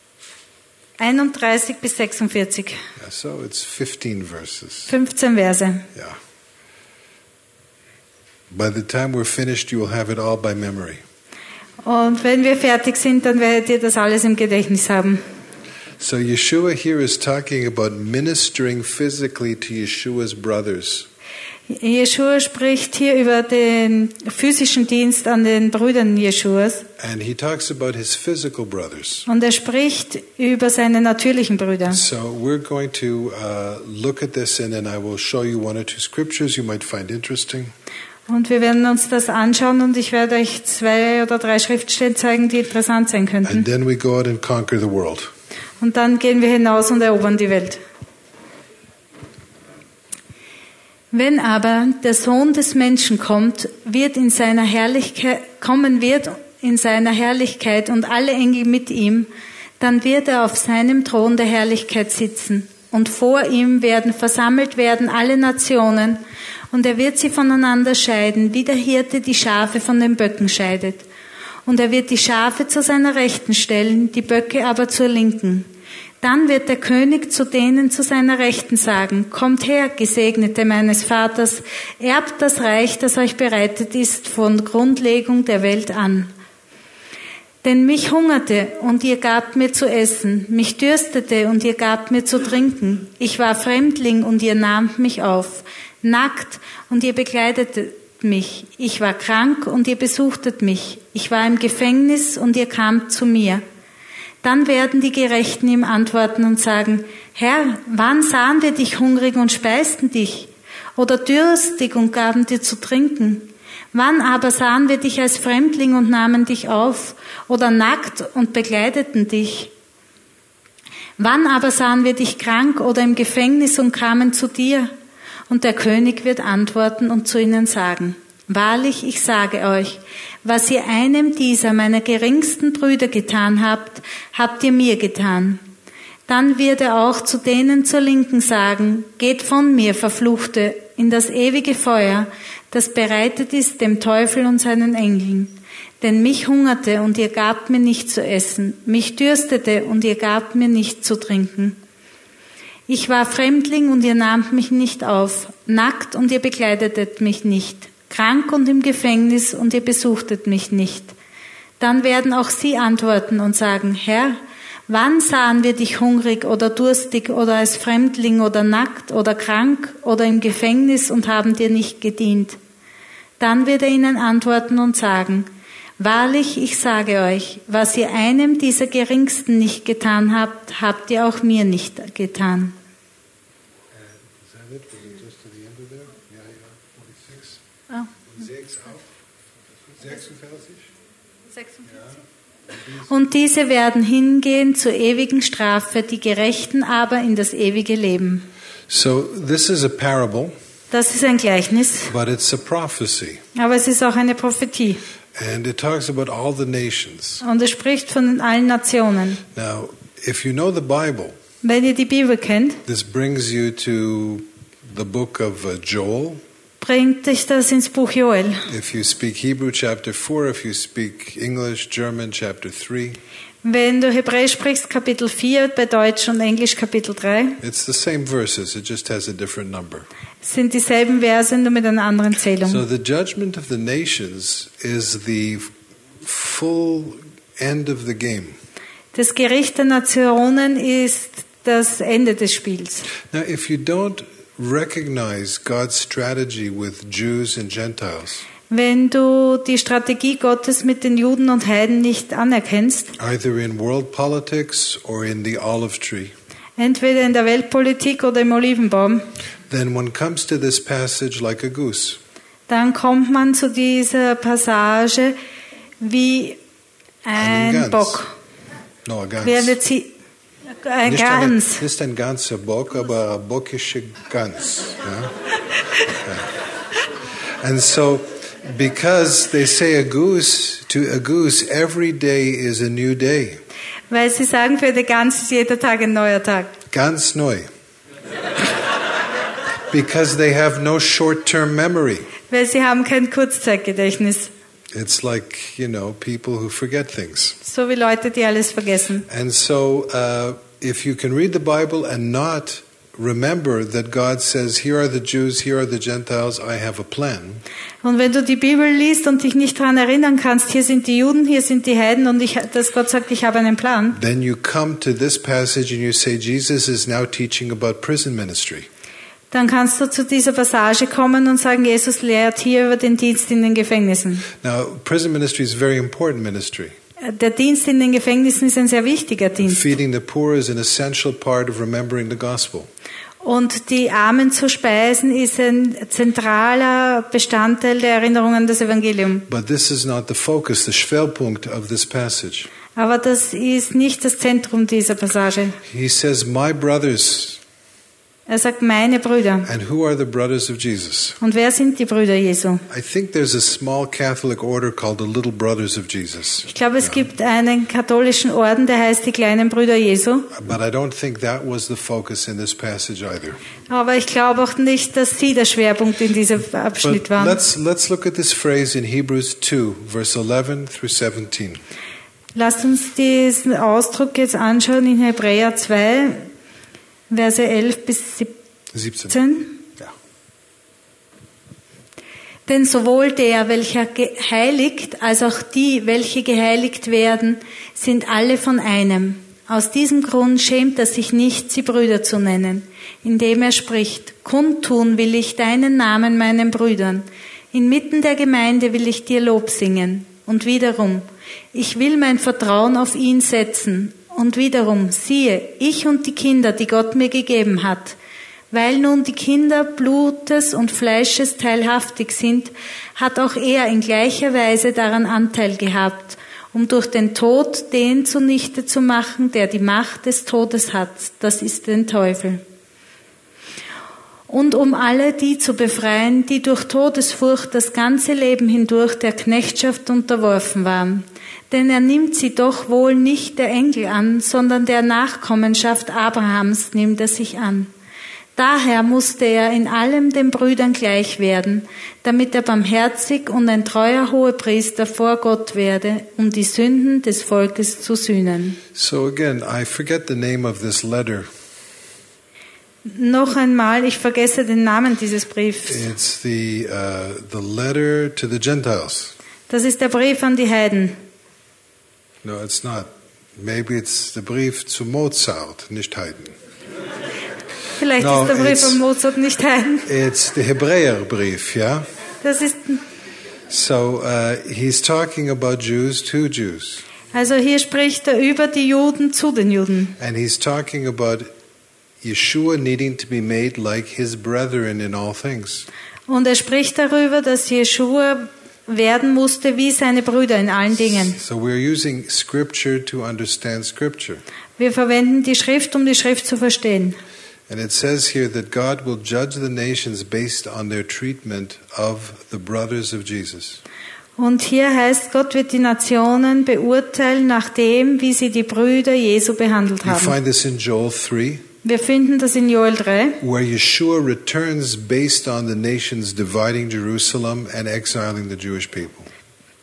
31 bis 46. Yeah, so it's 15 verses. 15 Verse. Yeah. By the time we're finished, you will have it all by memory. Und wenn wir fertig sind, dann werdet ihr das alles im Gedächtnis haben. So Yeshua here is talking about ministering physically to Yeshua's brothers. Jeschua spricht hier über den physischen Dienst an den Brüdern Jeschuas. And he talks about his physical brothers. Und er spricht über seine natürlichen Brüder. So we're going to look at this and then I will show you one or two scriptures you might find interesting. Und wir werden uns das anschauen und ich werde euch 2 oder 3 Schriftstellen zeigen, die interessant sein And könnten. then we go out and conquer the world. Und dann gehen wir hinaus und erobern die Welt. Wenn aber der Sohn des Menschen kommen wird in seiner Herrlichkeit und alle Engel mit ihm, dann wird er auf seinem Thron der Herrlichkeit sitzen. Und vor ihm werden versammelt werden alle Nationen, und er wird sie voneinander scheiden, wie der Hirte die Schafe von den Böcken scheidet. Und er wird die Schafe zu seiner Rechten stellen, die Böcke aber zur Linken. Dann wird der König zu denen zu seiner Rechten sagen, kommt her, Gesegnete meines Vaters, erbt das Reich, das euch bereitet ist von Grundlegung der Welt an. Denn mich hungerte und ihr gabt mir zu essen, mich dürstete und ihr gabt mir zu trinken. Ich war Fremdling und ihr nahmt mich auf, nackt und ihr bekleidetet mich. Ich war krank und ihr besuchtet mich. Ich war im Gefängnis und ihr kamt zu mir. Dann werden die Gerechten ihm antworten und sagen, Herr, wann sahen wir dich hungrig und speisten dich? Oder dürstig und gaben dir zu trinken? Wann aber sahen wir dich als Fremdling und nahmen dich auf? Oder nackt und bekleideten dich? Wann aber sahen wir dich krank oder im Gefängnis und kamen zu dir? Und der König wird antworten und zu ihnen sagen, wahrlich, ich sage euch, was ihr einem dieser meiner geringsten Brüder getan habt, habt ihr mir getan. Dann wird er auch zu denen zur Linken sagen, geht von mir, Verfluchte, in das ewige Feuer, das bereitet ist dem Teufel und seinen Engeln. Denn mich hungerte und ihr gabt mir nicht zu essen, mich dürstete und ihr gabt mir nicht zu trinken. Ich war Fremdling und ihr nahmt mich nicht auf, nackt und ihr bekleidetet mich nicht, krank und im Gefängnis und ihr besuchtet mich nicht. Dann werden auch sie antworten und sagen, Herr, wann sahen wir dich hungrig oder durstig oder als Fremdling oder nackt oder krank oder im Gefängnis und haben dir nicht gedient? Dann wird er ihnen antworten und sagen, wahrlich, ich sage euch, was ihr einem dieser Geringsten nicht getan habt, habt ihr auch mir nicht getan. Oh. 46. Und diese werden hingehen zur ewigen Strafe, die Gerechten aber in das ewige Leben. So this is a parable, Das ist ein Gleichnis, but it's a prophecy. aber es ist auch eine Prophetie. And it talks about all the nations. Und es spricht von allen Nationen. Now, if you know the Bible, Wenn ihr die Bibel kennt, this brings you to the book of Joel. bringt dich das ins Buch Joel. If you speak Hebrew, chapter 4. If you speak English, German, chapter 3. Wenn du Hebräisch sprichst, Kapitel 4, bei Deutsch und Englisch Kapitel 3, It's the same verses, it just has a different number. sind dieselben Verse, nur mit einer anderen Zählung. So the judgment of the nations is the full end of the game. Das Gericht der Nationen ist das Ende des Spiels. Now, if you don't recognize God's strategy with Jews and Gentiles, Wenn du die Strategie Gottes mit den Juden und Heiden nicht anerkennst, either in world politics or in the olive tree, entweder in der Weltpolitik oder im Olivenbaum, then one comes to this passage like a goose. dann kommt man zu dieser Passage wie Einen ein Gans. Bock. No, a Gans. Wie eine ein Gans. Nicht ein ganzer Bock, aber ein bockische Gans. Ja? Yeah. And so, because they say a goose, to a goose, every day is a new day. Weil sie sagen, für die Gans ist jeder Tag ein neuer Tag. Ganz neu. Because they have no short-term memory. Weil sie haben kein Kurzzeitgedächtnis. It's like, people who forget things. So wie Leute, die alles vergessen. And so, if you can read the Bible and not remember that God says, here are the Jews, here are the Gentiles, I have a plan. Und wenn du die Bibel liest und dich nicht daran erinnern kannst, hier sind die Juden, hier sind die Heiden und dass Gott sagt, ich habe einen Plan, Then you come to this passage and you say, Jesus is now teaching about prison ministry. dann kannst du zu dieser Passage kommen und sagen, Jesus lehrt hier über den Dienst in den Gefängnissen. Now, prison ministry is a very important ministry. Der Dienst in den Gefängnissen ist ein sehr wichtiger Dienst. Feeding the poor is an essential part of remembering the gospel. Und die Armen zu speisen ist ein zentraler Bestandteil der Erinnerung an das Evangelium. But this is not the focus, the Schwerpunkt of this passage. Aber das ist nicht das Zentrum dieser Passage. He says, my brothers. Er sagt, meine Brüder. And who are the brothers of Jesus? Und wer sind die Brüder Jesu? I think there's a small Catholic order called the Little Brothers of Jesus. Ich glaube, es gibt einen katholischen Orden, der heißt die kleinen Brüder Jesu. But I don't think that was the focus in this passage either. Aber ich glaube auch nicht, dass sie der Schwerpunkt in diesem Abschnitt But waren. let's look at this phrase in Hebrews 2, verse 11 through 17. Lasst uns diesen Ausdruck jetzt anschauen in Hebräer 2, Verse 11 bis 17. Ja. Denn sowohl der, welcher geheiligt, als auch die, welche geheiligt werden, sind alle von einem. Aus diesem Grund schämt er sich nicht, sie Brüder zu nennen, indem er spricht, kundtun will ich deinen Namen meinen Brüdern. Inmitten der Gemeinde will ich dir Lob singen. Und wiederum, ich will mein Vertrauen auf ihn setzen. Und wiederum, siehe, ich und die Kinder, die Gott mir gegeben hat. Weil nun die Kinder Blutes und Fleisches teilhaftig sind, hat auch er in gleicher Weise daran Anteil gehabt, um durch den Tod den zunichte zu machen, der die Macht des Todes hat, das ist den Teufel. Und um alle die zu befreien, die durch Todesfurcht das ganze Leben hindurch der Knechtschaft unterworfen waren. Denn er nimmt sie doch wohl nicht der Engel an, sondern der Nachkommenschaft Abrahams nimmt er sich an. Daher musste er in allem den Brüdern gleich werden, damit er barmherzig und ein treuer Hohepriester vor Gott werde, um die Sünden des Volkes zu sühnen. So again, I forget the name of this letter. Noch einmal, ich vergesse den Namen dieses Briefs. It's the letter to the Gentiles. Das ist der Brief an die Heiden. No, it's not. Maybe it's the Brief zu Mozart, nicht Haydn. Vielleicht No, ist der Brief it's- von Mozart nicht Heiden. It's the Hebräerbrief, yeah? Das ist, So he's talking about Jews to Jews. also hier spricht er über die Juden zu den Juden. And he's talking about Yeshua needing to be made like his brethren in all things. Und er spricht darüber, dass Jeschua werden musste wie seine Brüder in allen Dingen. So we're using Scripture to understand Scripture. Wir verwenden die Schrift, um die Schrift zu verstehen. And it says here that God will judge the nations based on their treatment of the brothers of Jesus. Und hier heißt, Gott wird die Nationen beurteilen nach dem, wie sie die Brüder Jesu behandelt You haben. find this in Joel 3, Wir finden das in Joel 3, where Yeshua returns based on the nations dividing Jerusalem and exiling the Jewish people.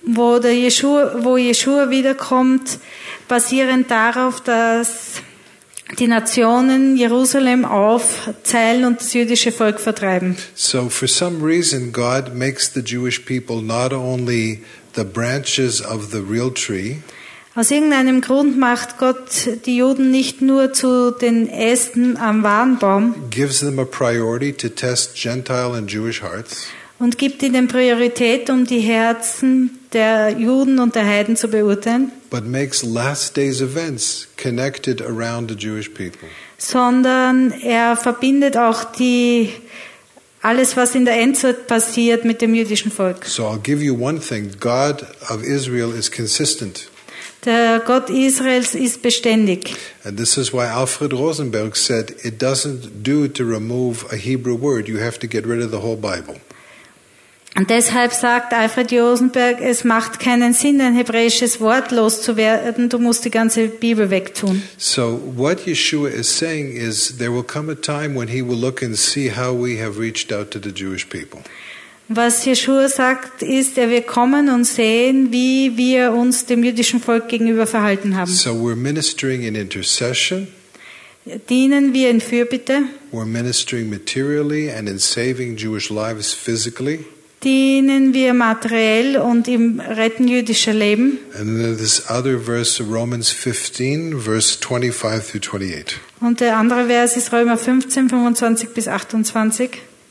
wo Jeschua wiederkommt, basierend darauf, dass die Nationen Jerusalem aufzählen und das jüdische Volk vertreiben. So for some reason, God makes the Jewish people not only the branches of the real tree, Aus irgendeinem Grund macht Gott die Juden nicht nur zu den Ästen am wahren Baum gives them a priority to test Gentile and Jewish hearts, und gibt ihnen Priorität, um die Herzen der Juden und der Heiden zu beurteilen, but makes last days events connected around the Jewish people. sondern er verbindet auch alles, was in der Endzeit passiert, mit dem jüdischen Volk. So I'll give you one thing. God of Israel is consistent. Der Gott Israels ist beständig. And this is why Alfred Rosenberg said, it doesn't do to remove a Hebrew word. You have to get rid of the whole Bible. Und deshalb sagt Alfred Rosenberg, es macht keinen Sinn, ein hebräisches Wort loszuwerden, du musst die ganze Bibel wegtun. So what Yeshua is saying is there will come a time when he will look and see how we have reached out to the Jewish people. Was Jeschua sagt, ist, er wird kommen und sehen, wie wir uns dem jüdischen Volk gegenüber verhalten haben. So we're ministering in intercession. Dienen wir in Fürbitte, We're ministering materially and in saving Jewish lives physically. dienen wir materiell und im Retten jüdischer Leben. And then this other verse, Romans 15, verse 25 through 28. Und der andere Vers ist Römer 15, 25 bis 28.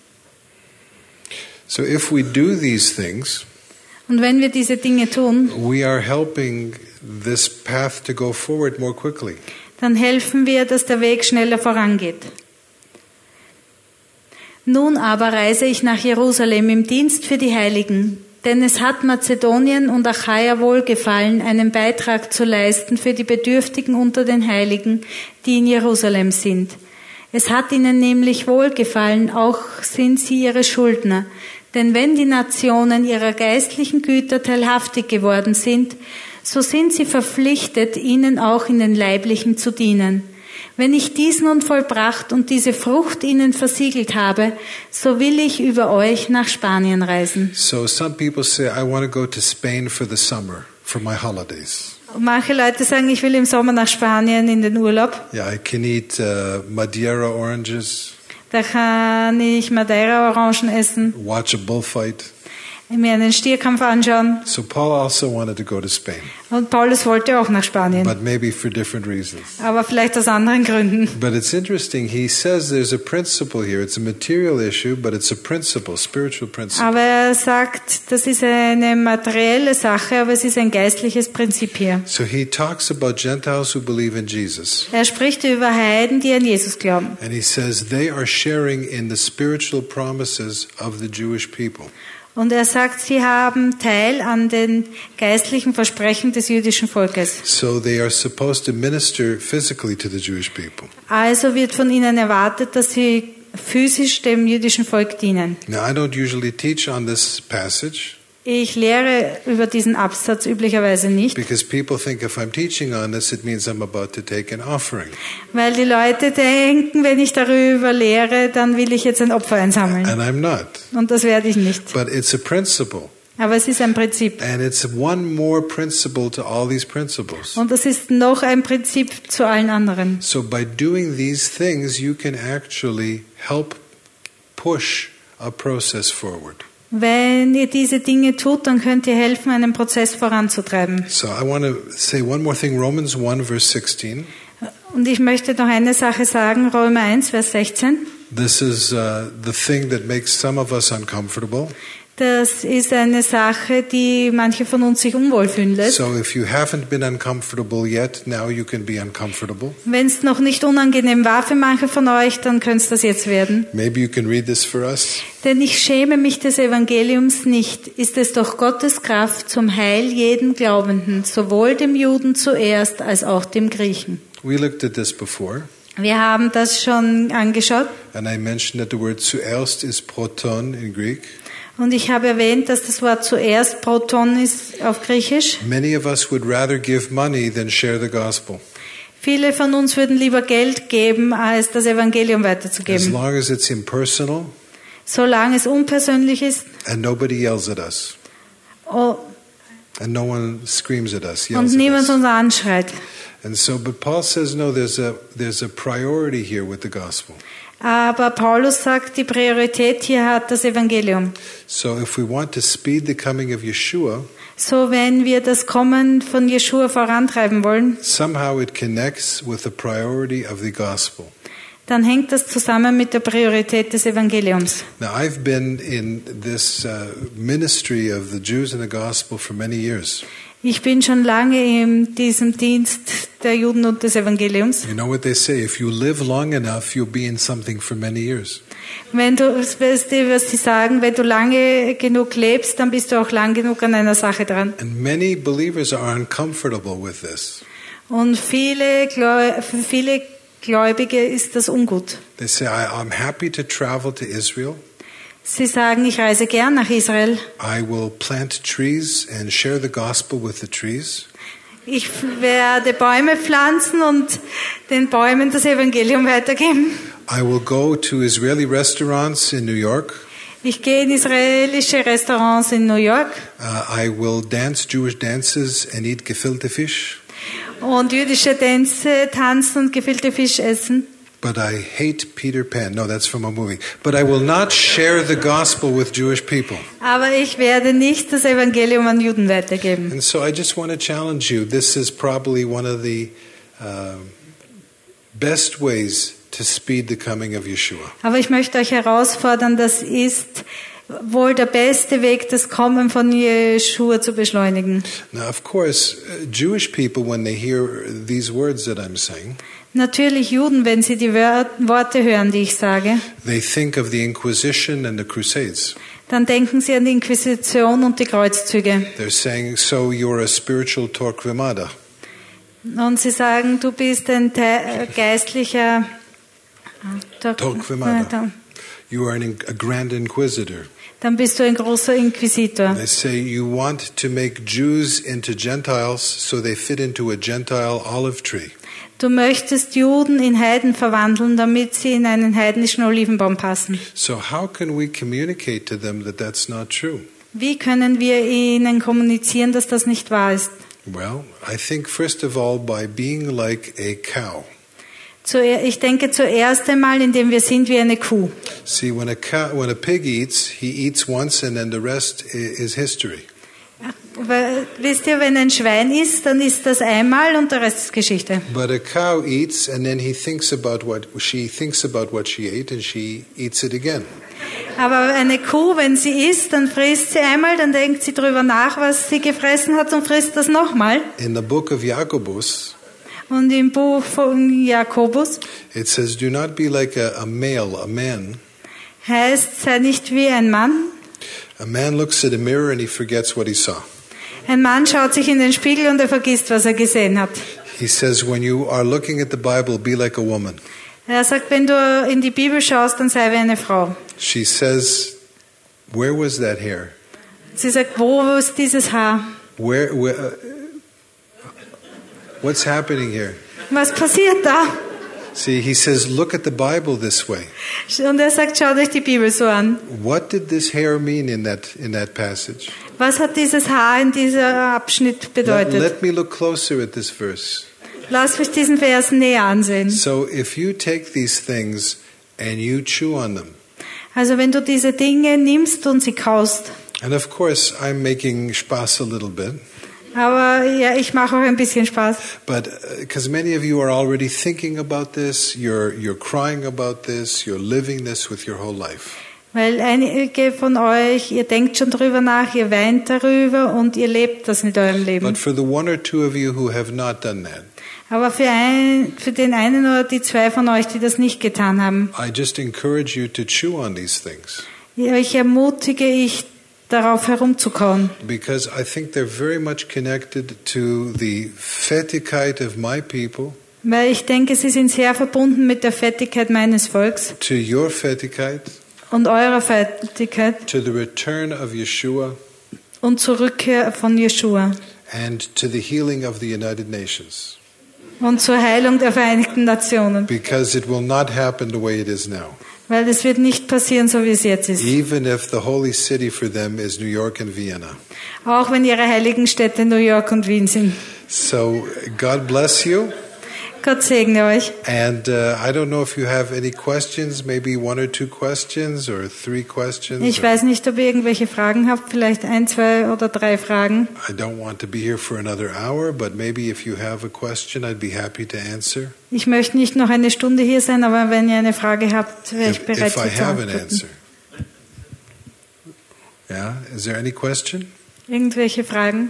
So if we do these things, Und wenn wir diese Dinge tun, we are helping this path to go forward more quickly. dann helfen wir, dass der Weg schneller vorangeht. Nun aber reise ich nach Jerusalem im Dienst für die Heiligen, denn es hat Mazedonien und Achaia wohlgefallen, einen Beitrag zu leisten für die Bedürftigen unter den Heiligen, die in Jerusalem sind. Es hat ihnen nämlich wohlgefallen, auch sind sie ihre Schuldner. Denn wenn die Nationen ihrer geistlichen Güter teilhaftig geworden sind, so sind sie verpflichtet, ihnen auch in den Leiblichen zu dienen. Wenn ich dies nun vollbracht und diese Frucht ihnen versiegelt habe, so will ich über euch nach Spanien reisen. So some people say, I want to go to Spain for the summer, for my holidays. Manche Leute sagen, ich will im Sommer nach Spanien in den Urlaub. Yeah, I can eat Madeira oranges, Da kann ich Madeira-Orangen essen, watch a bullfight. mir einen Stierkampf anschauen. So Paul also wanted to go to Spain, Und Paulus wollte auch nach Spanien, but maybe for different reasons. aber vielleicht aus anderen Gründen. But it's interesting, he says there's a principle here. It's a material issue, but it's a principle, spiritual principle. Aber er sagt, das ist eine materielle Sache, aber es ist ein geistliches Prinzip hier. So he talks about Gentiles who believe in Jesus. Er spricht über Heiden, die an Jesus glauben. And he says they are sharing in the spiritual promises of the Jewish people. Und er sagt, sie haben Teil an den geistlichen Versprechen des jüdischen Volkes. So they are supposed to minister physically to the Jewish people. Also wird von ihnen erwartet, dass sie physisch dem jüdischen Volk dienen. Now, I don't usually teach on this passage Ich lehre über diesen Absatz üblicherweise nicht, because people think if I'm teaching on this, it means I'm about to take an offering. weil die Leute denken, wenn ich darüber lehre, dann will ich jetzt ein Opfer einsammeln. And I'm not. Und das werde ich nicht. But it's a principle. Aber es ist ein Prinzip. And it's one more principle to all these principles. Und das ist noch ein Prinzip zu allen anderen. So by doing these things, you can actually help push a process forward. Wenn ihr diese Dinge tut, dann könnt ihr helfen, einen Prozess voranzutreiben. So I want to say one more thing, Romans 1, verse 16. Und ich möchte noch eine Sache sagen, Römer 1, Vers 16. This is the thing that makes some of us uncomfortable. Das ist eine Sache, die manche von uns sich unwohl fühlen lässt. So if you haven't been uncomfortable yet, now you can be uncomfortable. Wenn es noch nicht unangenehm war für manche von euch, dann könnte es das jetzt werden. Maybe you can read this for us. Denn ich schäme mich des Evangeliums nicht, ist es doch Gottes Kraft zum Heil jedem Glaubenden, sowohl dem Juden zuerst als auch dem Griechen. We looked at this before, Wir haben das schon angeschaut and I mentioned that the word zuerst is proton in Greek. und ich habe erwähnt, dass das Wort zuerst Proton ist auf Griechisch. Many of us would rather give money than share the gospel, Viele von uns würden lieber Geld geben, als das Evangelium as weiterzugeben. long as it's impersonal Solange es unpersönlich ist and nobody yells at us. And no one screams at us, und yells at niemand us. uns anschreit. And so, but Paul says, no, there's a priority here with the gospel. Aber Paulus sagt, die Priorität hier hat das Evangelium. So if we want to speed the coming of Yeshua, So, wenn wir das Kommen von Jeschua vorantreiben wollen, somehow it connects with the priority of the gospel. dann hängt das zusammen mit der Priorität des Evangeliums. Now, I've been in this ministry of the Jews and the gospel for many years. Ich bin schon lange in diesem Dienst der Juden und des Evangeliums. You know what they say, if you live long enough, you'll be in something for many years. Wenn du, weißt du, was sie sagen, wenn du lange genug lebst, dann bist du auch lang genug an einer Sache dran. And many believers are uncomfortable with this. Und für viele Gläubige ist das ungut. They say, I'm happy to travel to Israel. Sie sagen, ich reise gern nach Israel. I will plant trees and share the gospel with the trees. Ich werde Bäume pflanzen und den Bäumen das Evangelium weitergeben. I will go to Israeli restaurants in New York. Ich gehe in israelische Restaurants in New York I will dance Jewish dances and eat gefilte fish. und jüdische Tänze tanzen und gefüllte Fisch essen. But I hate Peter Pan. No, that's from a movie. But I will not share the gospel with Jewish people. Aber ich werde nicht das Evangelium an Juden weitergeben. And so I just want to challenge you. This is probably one of the best ways to speed the coming of Yeshua. Aber ich möchte euch herausfordern, das ist wohl der beste Weg, das Kommen von Jeschua zu beschleunigen. Now, of course, Jewish people, when they hear these words that I'm saying, Natürlich Juden, wenn sie die Worte hören, die ich sage, they think of the Inquisition and the Crusades. dann denken sie an die Inquisition und die Kreuzzüge. They're saying, so you're a spiritual Torquemada. Und sie sagen, du bist ein geistlicher Torquemada. You are a grand inquisitor. Dann bist du ein großer Inquisitor. They say you want to make Jews into Gentiles so they fit into a Gentile olive tree. Du möchtest Juden in Heiden verwandeln, damit sie in einen heidnischen Olivenbaum passen. So how can we communicate to them that that's not true? Wie können wir ihnen kommunizieren, dass das nicht wahr ist? Well, I think first of all by being like a cow. Ich denke zuerst einmal, indem wir sind wie eine Kuh. See, when a pig eats, he eats once and then the rest is history. Weil, wisst ihr, wenn ein Schwein isst, dann isst das einmal und der Rest ist Geschichte. But a cow eats and then she thinks about what she ate and she eats it again. Aber eine Kuh, wenn sie isst, dann frisst sie einmal, dann denkt sie drüber nach, was sie gefressen hat und frisst das nochmal. In the book of Jacobus, Und im Buch von Jakobus it says, do not be like a man. heißt, sei nicht wie ein Mann. A man looks at a mirror and he forgets what he saw. Ein Mann schaut sich in den Spiegel und er vergisst, was er gesehen hat. He says, when you are looking at the Bible, be like a woman. Er sagt, wenn du in die Bibel schaust, dann sei wie eine Frau. She says, where was that hair? Sie sagt, wo ist dieses Haar? What's happening here? Was passiert da? See, he says, look at the Bible this way. Und er sagt, schaut euch die Bibel so an. What did this hair mean in that passage? Was hat dieses Haar in dieser Abschnitt bedeutet? Let me look closer at this verse. Lass mich diesen Vers näher ansehen. So if you take these things and you chew on them, Also wenn du diese Dinge nimmst und sie kaust. and of course I'm making Spaß a little bit, Aber ja, ich mache auch ein bisschen Spaß. but because many of you are already thinking about this, you're crying about this, you're living this with your whole life. Weil einige von euch, ihr denkt schon drüber nach, ihr weint darüber und ihr lebt das mit eurem Leben. But for the one or two of you who have not done that, Aber für den einen oder die zwei von euch, die das nicht getan haben, I just encourage you to chew on these things. euch ermutige ich, darauf herumzukauen. Because I think they're very much connected to the Fettigkeit of my people, Weil ich denke, sie sind sehr verbunden mit der Fettigkeit meines Volks to your Fettigkeit, und eurer Fettigkeit to the return of Yeshua, und zur Rückkehr von Jeschua and to the healing of the United Nations. und zur Heilung der Vereinigten Nationen. Because it will not happen the way it is now. Weil das wird nicht passieren, so wie es jetzt ist. Even if the holy city for them is New York and Vienna. Auch wenn ihre heiligen Städte New York und Wien sind. So God bless you. Gott segne euch. And I don't know if you have any questions, maybe 1 or 2 questions or 3 questions. Ich weiß nicht, ob ihr irgendwelche Fragen habt, vielleicht 1, 2 oder 3 Fragen. I don't want to be here for another hour, but maybe if you have a question, I'd be happy to answer. Ich möchte nicht noch eine Stunde hier sein, aber wenn ihr eine Frage habt, wäre ich bereit If I zu have an antworten. answer. Yeah, is there any question? Irgendwelche Fragen?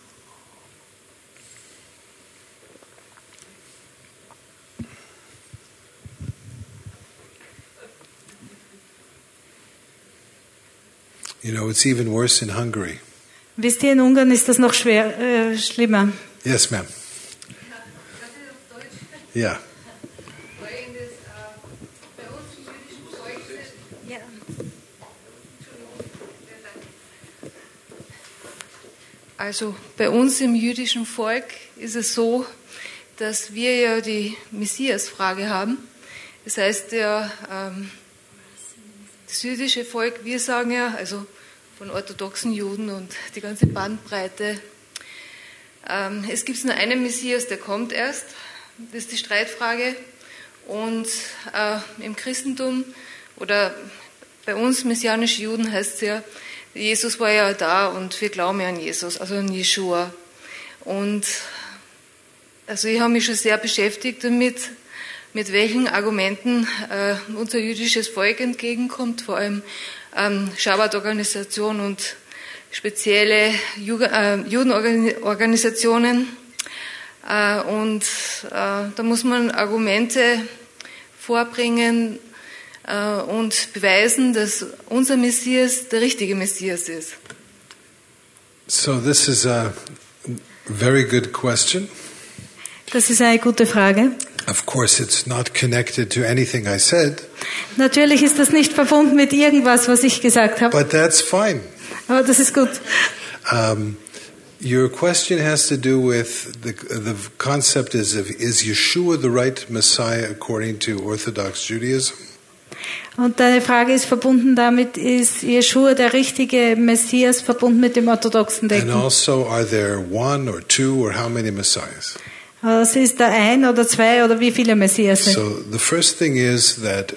You know, it's even worse in Hungary. Wisst ihr, in Ungarn ist das noch schlimmer. Yes, ma'am. Yeah. Also bei uns im jüdischen Volk ist es so, dass wir ja die Messias-Frage haben. Das heißt, das jüdische Volk, wir sagen ja, also von orthodoxen Juden und die ganze Bandbreite, es gibt nur einen Messias, der kommt erst, das ist die Streitfrage. Und im Christentum oder bei uns messianische Juden heißt es ja, Jesus war ja da und wir glauben ja an Jesus, also an Jeschua. Und also ich habe mich schon sehr beschäftigt damit, mit welchen Argumenten unser jüdisches Volk entgegenkommt, vor allem Schabbatorganisation und spezielle Judenorganisationen. Und da muss man Argumente vorbringen und beweisen, dass unser Messias der richtige Messias ist. So this is a very good question. Das ist eine gute Frage. Of course, it's not connected to anything I said, Natürlich ist das nicht verbunden mit irgendwas, was ich gesagt habe, but that's fine. aber das ist gut. Your question has to do with the concept is Yeshua the right Messiah according to Orthodox Judaism? Und deine Frage ist verbunden damit, ist Jeschua der richtige Messias verbunden mit dem orthodoxen And Denken? also, are there 1 or 2 or how many Messiahs? Also ist da 1 oder 2 oder wie viele Messias sind? So the first thing is that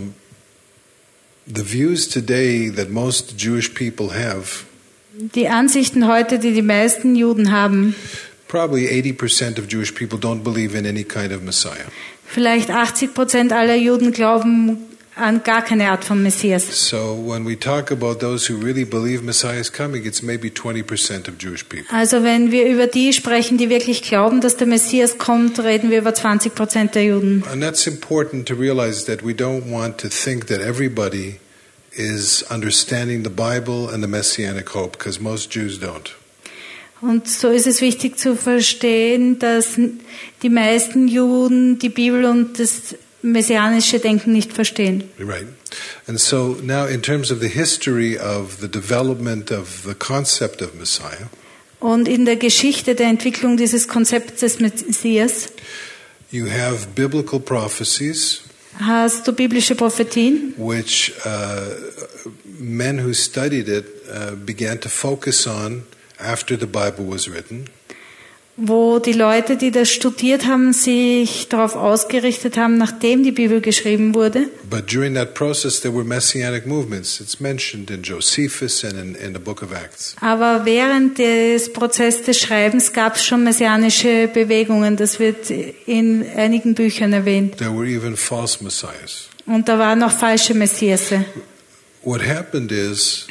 the views today that most Jewish people have, Die Ansichten heute, die die meisten Juden haben, probably 80% of Jewish people don't believe in any kind of Messiah. vielleicht 80% aller Juden glauben an gar keine Art von Messias. So when we talk about those who really believe Messiah is coming, it's maybe 20% of Jewish people. Also wenn wir über die sprechen, die wirklich glauben, dass der Messias kommt, reden wir über 20% der Juden. And that's important to realize that we don't want to think that everybody is understanding the Bible and the Messianic hope, because most Jews don't. Und so ist es wichtig zu verstehen, dass die meisten Juden die Bibel und das messianische Denken nicht verstehen. Right. And so now in terms of the history of the development of the concept of Messiah, Und in der Geschichte der Entwicklung dieses Konzepts des Messias you have biblical prophecies hast du biblische Prophetien, which men who studied it began to focus on after the Bible was written. wo die Leute, die das studiert haben, sich darauf ausgerichtet haben, nachdem die Bibel geschrieben wurde. But during that process there were messianic movements. It's mentioned in Josephus and in the book of Acts. Aber während des Prozesses des Schreibens gab es schon messianische Bewegungen. Das wird in einigen Büchern erwähnt. There were even false messiahs. Und da waren noch falsche Messiasse. What happened is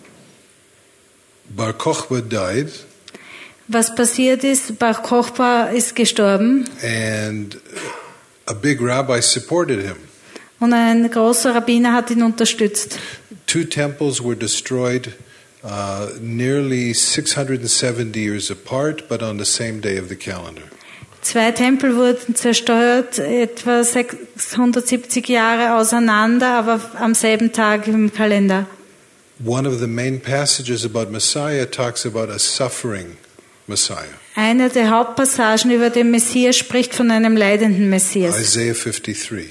Bar Kochba died, Was passiert ist, Bar Kochba ist gestorben and a big rabbi supported him. und ein großer Rabbiner hat ihn unterstützt. 2 temples were destroyed nearly 670 years apart, but on the same day of the calendar. 2 Tempel wurden zerstört, etwa 670 Jahre auseinander, aber am selben Tag im Kalender. One of the main passages about Messiah talks about a suffering Messiah. Eine der Hauptpassagen über den Messias spricht von einem leidenden Messias. Isaiah 53.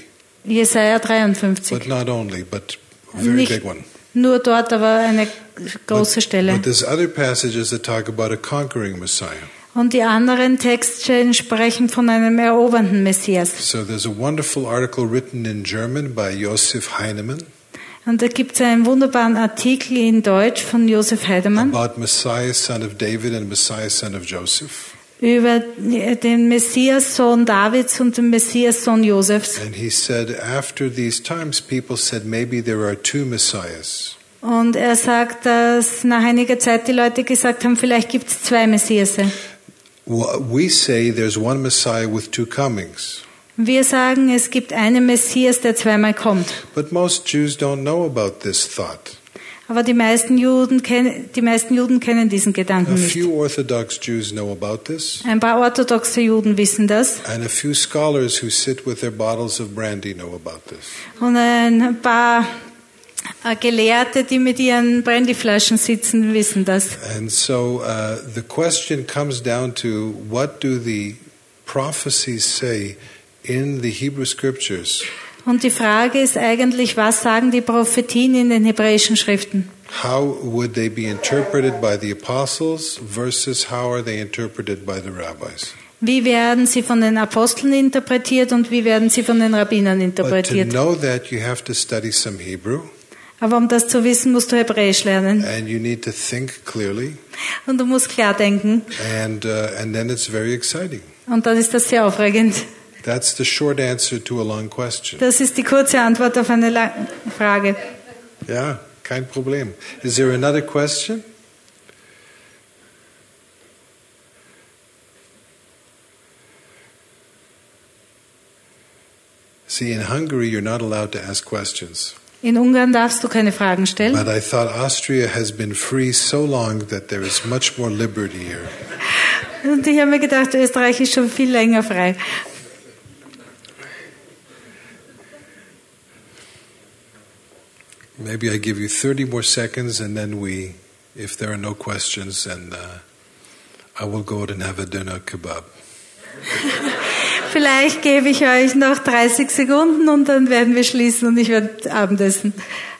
Jesaja 53. But not only, but a very Nicht big one. nur dort, aber eine große Stelle. But there's other passages that talk about a conquering Messiah. Und die anderen Textstellen sprechen von einem erobernden Messias. So there's a wonderful article written in German by Josef Heinemann Und da gibt es einen wunderbaren Artikel in Deutsch von Josef Heidemann about Messiah, son of David, and Messiah, son of Joseph. über den Messias, Sohn Davids und den Messias, Sohn Josefs. And he said, after these times, people said maybe there are two Messiahs. Und er sagt, dass nach einiger Zeit die Leute gesagt haben, vielleicht gibt es zwei Messiasse. We say there's one Messiah with two comings. Wir sagen, es gibt einen Messias, der zweimal kommt. But most Jews don't know about this thought. Aber die meisten Juden kennen diesen Gedanken A nicht. few Orthodox Jews know about this, Ein paar orthodoxe Juden wissen das. and a few scholars who sit with their bottles of brandy know about this. Und ein paar Gelehrte, die mit ihren Brandyflaschen sitzen, wissen das. And so the question comes down to, what do the prophecies say in the Hebrew Scriptures? Und die Frage ist eigentlich, was sagen die Prophetien in den hebräischen Schriften? How would they be interpreted by the apostles versus how are they interpreted by the rabbis? Wie werden sie von den Aposteln interpretiert und wie werden sie von den Rabbinern But to interpretiert? know that, you have to study some Hebrew, Aber um das zu wissen, musst du Hebräisch lernen. and you need to think clearly, Und du musst klar denken. and then it's very exciting. Und dann ist das sehr aufregend. That's the short answer to a long question. Das ist die kurze Antwort auf eine lange Frage. Yeah, kein Problem. Is there another question? See, in Hungary, you're not allowed to ask questions. In Ungarn darfst du keine Fragen stellen. But I thought Austria has been free so long that there is much more liberty here. Und ich habe mir gedacht, Österreich ist schon viel länger frei. Maybe I give you 30 more seconds, and then if there are no questions, then I will go out and have a doner kebab. Vielleicht gebe ich euch noch 30 Sekunden und dann werden wir schließen und ich werde Abendessen.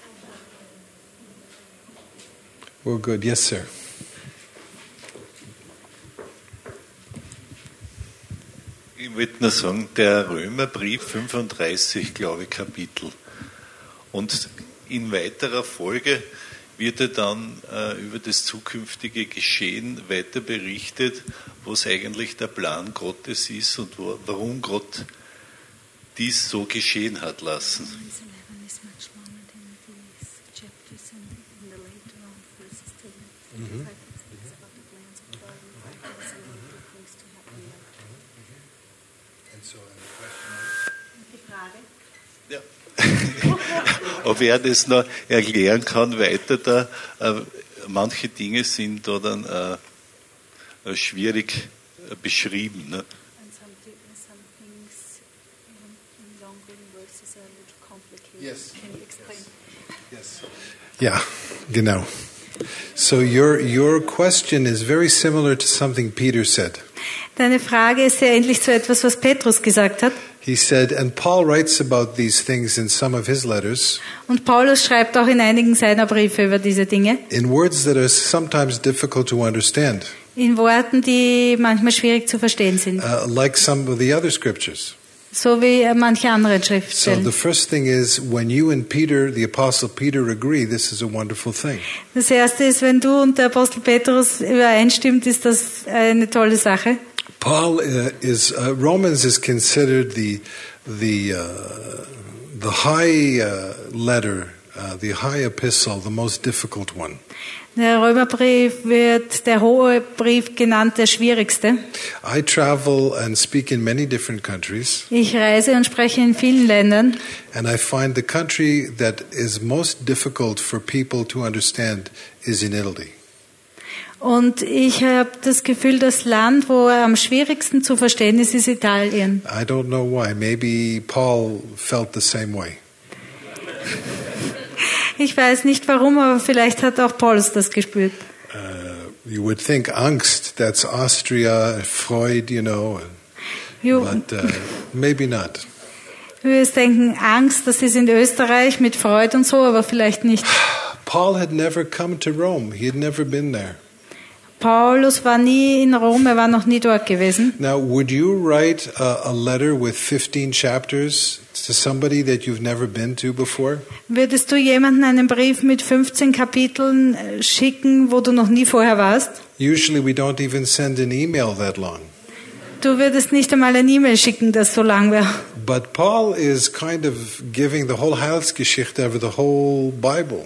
Well, good. Yes, sir. Ich wollte nur sagen, der Römerbrief 35, glaube ich, Kapitel. Und in weiterer Folge wird er dann über das zukünftige Geschehen weiter berichtet, was eigentlich der Plan Gottes ist und warum Gott dies so geschehen hat lassen. Ja. Ob er das noch erklären kann weiter da, manche Dinge sind da dann schwierig beschrieben. Ne? Yes. Yes. Yeah, genau. So your question is very similar to something Peter said. Deine Frage ist sehr ähnlich zu etwas, was Petrus gesagt hat. He said, and Paul writes about these things in some of his letters, Und Paulus schreibt auch in einigen seiner Briefe über diese Dinge. in words that are sometimes difficult to understand, In Worten, die manchmal schwierig zu verstehen sind. like some of the other scriptures. So wie manche andere So Schriftstellen. the first thing is, when you and Peter, the Apostle Peter, agree, this is a wonderful thing. Das erste ist, wenn du und der Apostel Petrus übereinstimmt, ist das eine tolle Sache. Paul Romans is considered the high letter, the high epistle, the most difficult one. Der Römerbrief wird der hohe Brief genannt, der schwierigste. I travel and speak in many different countries, Ich reise und spreche in vielen Ländern and I find the country that is most difficult for people to understand is in Italy. und ich habe das Gefühl, das Land, wo er am schwierigsten zu verstehen ist, ist Italien. I don't know why. Maybe Paul felt the same way. Ich weiß nicht warum, aber vielleicht hat auch Paulus das gespürt. You would think Angst, that's Austria, Freud, You, but maybe not. Du wirst denken, Angst, das ist in Österreich mit Freude und so, aber vielleicht nicht. Paul had never come to Rome. He had never been there. Paulus war nie in Rom, er war noch nie dort gewesen. Now, would you write a letter with 15 chapters to somebody that you've never been to before? Würdest du jemanden einen Brief mit 15 Kapiteln schicken, wo du noch nie vorher warst? Usually we don't even send an email that long. Du würdest nicht einmal eine E-Mail schicken, das so lang wäre. But Paul is kind of giving the whole Heilsgeschichte over the whole Bible.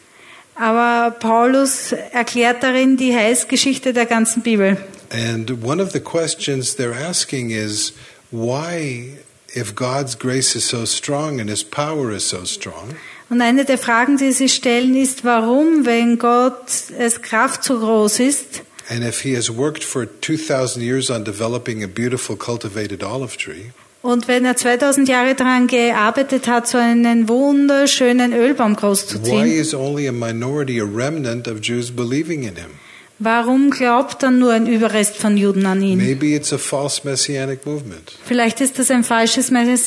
Aber Paulus erklärt darin die Heilsgeschichte der ganzen Bibel. And one of the questions they're asking is, why, if God's grace is so strong and His power is so strong, Und eine der Fragen, die sie stellen, ist, warum, wenn Gottes Kraft so groß ist, and if He has worked for 2,000 years on developing a beautiful cultivated olive tree, und wenn er 2000 Jahre daran gearbeitet hat, so einen wunderschönen Ölbaum why großzuziehen, is only a minority, a remnant of Jews believing in Him? warum glaubt dann nur ein Überrest von Juden an ihn? Maybe it's a false messianic movement. Vielleicht ist das eine falsche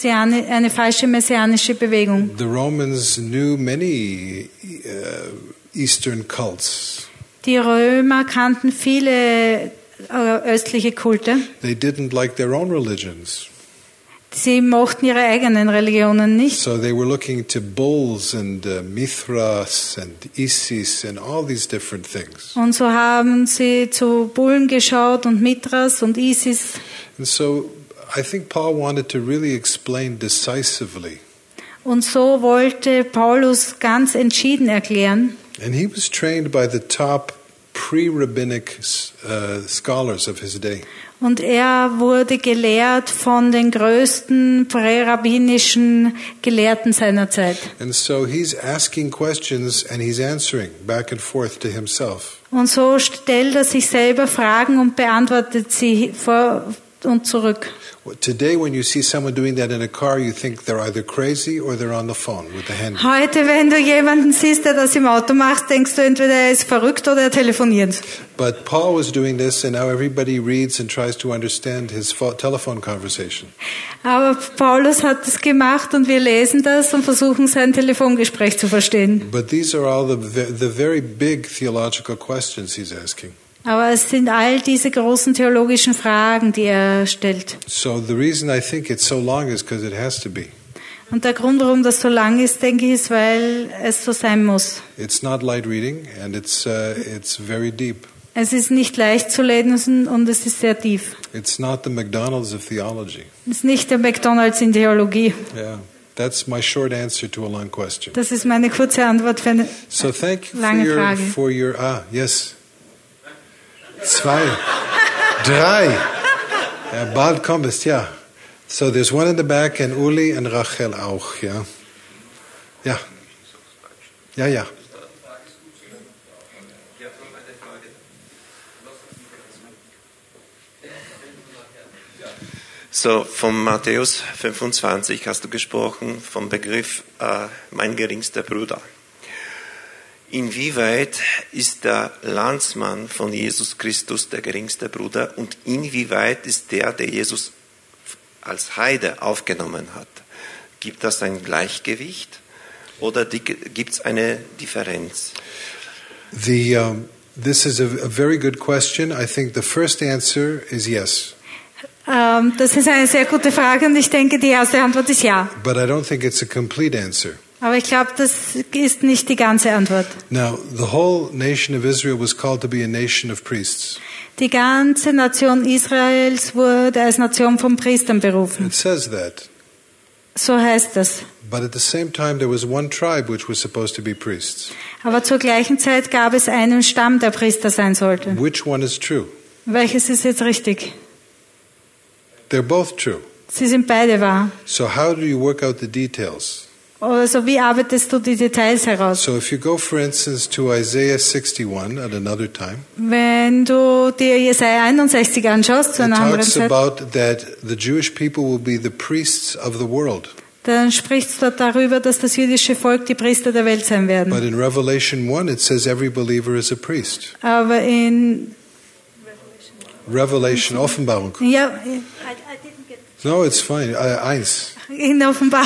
messianische Bewegung. The Romans knew many Eastern cults. Die Römer kannten viele östliche Kulte. They didn't like their own religions. Sie mochten ihre eigenen Religionen nicht. So they were looking to bulls and Mithras and Isis and all these different things. Und so haben sie zu Bullen geschaut und Mithras und Isis. And so I think Paul wanted to really explain decisively. Und so wollte Paulus ganz entschieden erklären. And he was trained by the top pre-rabbinic scholars of his day. Und er wurde gelehrt von den größten prärabbinischen Gelehrten seiner Zeit. And so he's asking questions and he's answering back and forth to himself. Und so stellt er sich selber Fragen und beantwortet sie vor und zurück. Today, when you see someone doing that in a car, you think they're either crazy or they're on the phone with the handy. Heute, wenn du jemanden siehst, der das im Auto macht, denkst du entweder er ist verrückt oder er telefoniert. But Paul was doing this, and now everybody reads and tries to understand his telephone conversation. Aber Paulus hat es gemacht und wir lesen das und versuchen sein Telefongespräch zu verstehen. But these are all the very big theological questions he's asking. Aber es sind all diese großen theologischen Fragen, die er stellt. So the reason I think it's so long is because it has to be. Und der Grund, warum das so lang ist, denke ich, ist, weil es so sein muss. It's not light reading, and it's very deep. Es ist nicht leicht zu lesen und es ist sehr tief. It's not the McDonald's of theology. Es ist nicht der McDonald's in Theologie. Yeah, that's my short answer to a long question. Das ist meine kurze Antwort für eine So thank you lange Frage. for your yes. 2, 3. Ja, bald kommt es, ja. So there's one in the back and Uli and Rachel auch, ja. Ja. Ja, ja. So, von Matthäus 25 hast du gesprochen, vom Begriff mein geringster Bruder. Inwieweit ist der Landsmann von Jesus Christus der geringste Bruder und inwieweit ist der Jesus als Heide aufgenommen hat? Gibt das ein Gleichgewicht oder gibt es eine Differenz? This is a very good question. I think the first answer is yes. Das ist eine sehr gute Frage und ich denke, die erste Antwort ist ja. But I don't think it's a complete answer. Aber ich glaube, das ist nicht die ganze Antwort. Now, the whole nation of Israel was called to be a nation of priests. Die ganze Nation Israels wurde als Nation von Priestern berufen. It says that. So heißt das. But at the same time, there was one tribe which was supposed to be priests. Aber zur gleichen Zeit gab es einen Stamm, der Priester sein sollte. Which one is true? Welches ist jetzt richtig? They're both true. Sie sind beide wahr. So how do you work out the details? Also wie arbeitest du die Details heraus? So if you go, for instance, to Isaiah 61 at another time, Wenn du dir Jesaja 61 anschaust, zu it einer anderen talks Zeit, about that the Jewish people will be the priests of the world. dann spricht es dort darüber, dass das jüdische Volk die Priester der Welt sein But werden. in Revelation 1, it says every believer is a priest. Aber in Revelation, Offenbarung. ja, No, it's fine. 1. In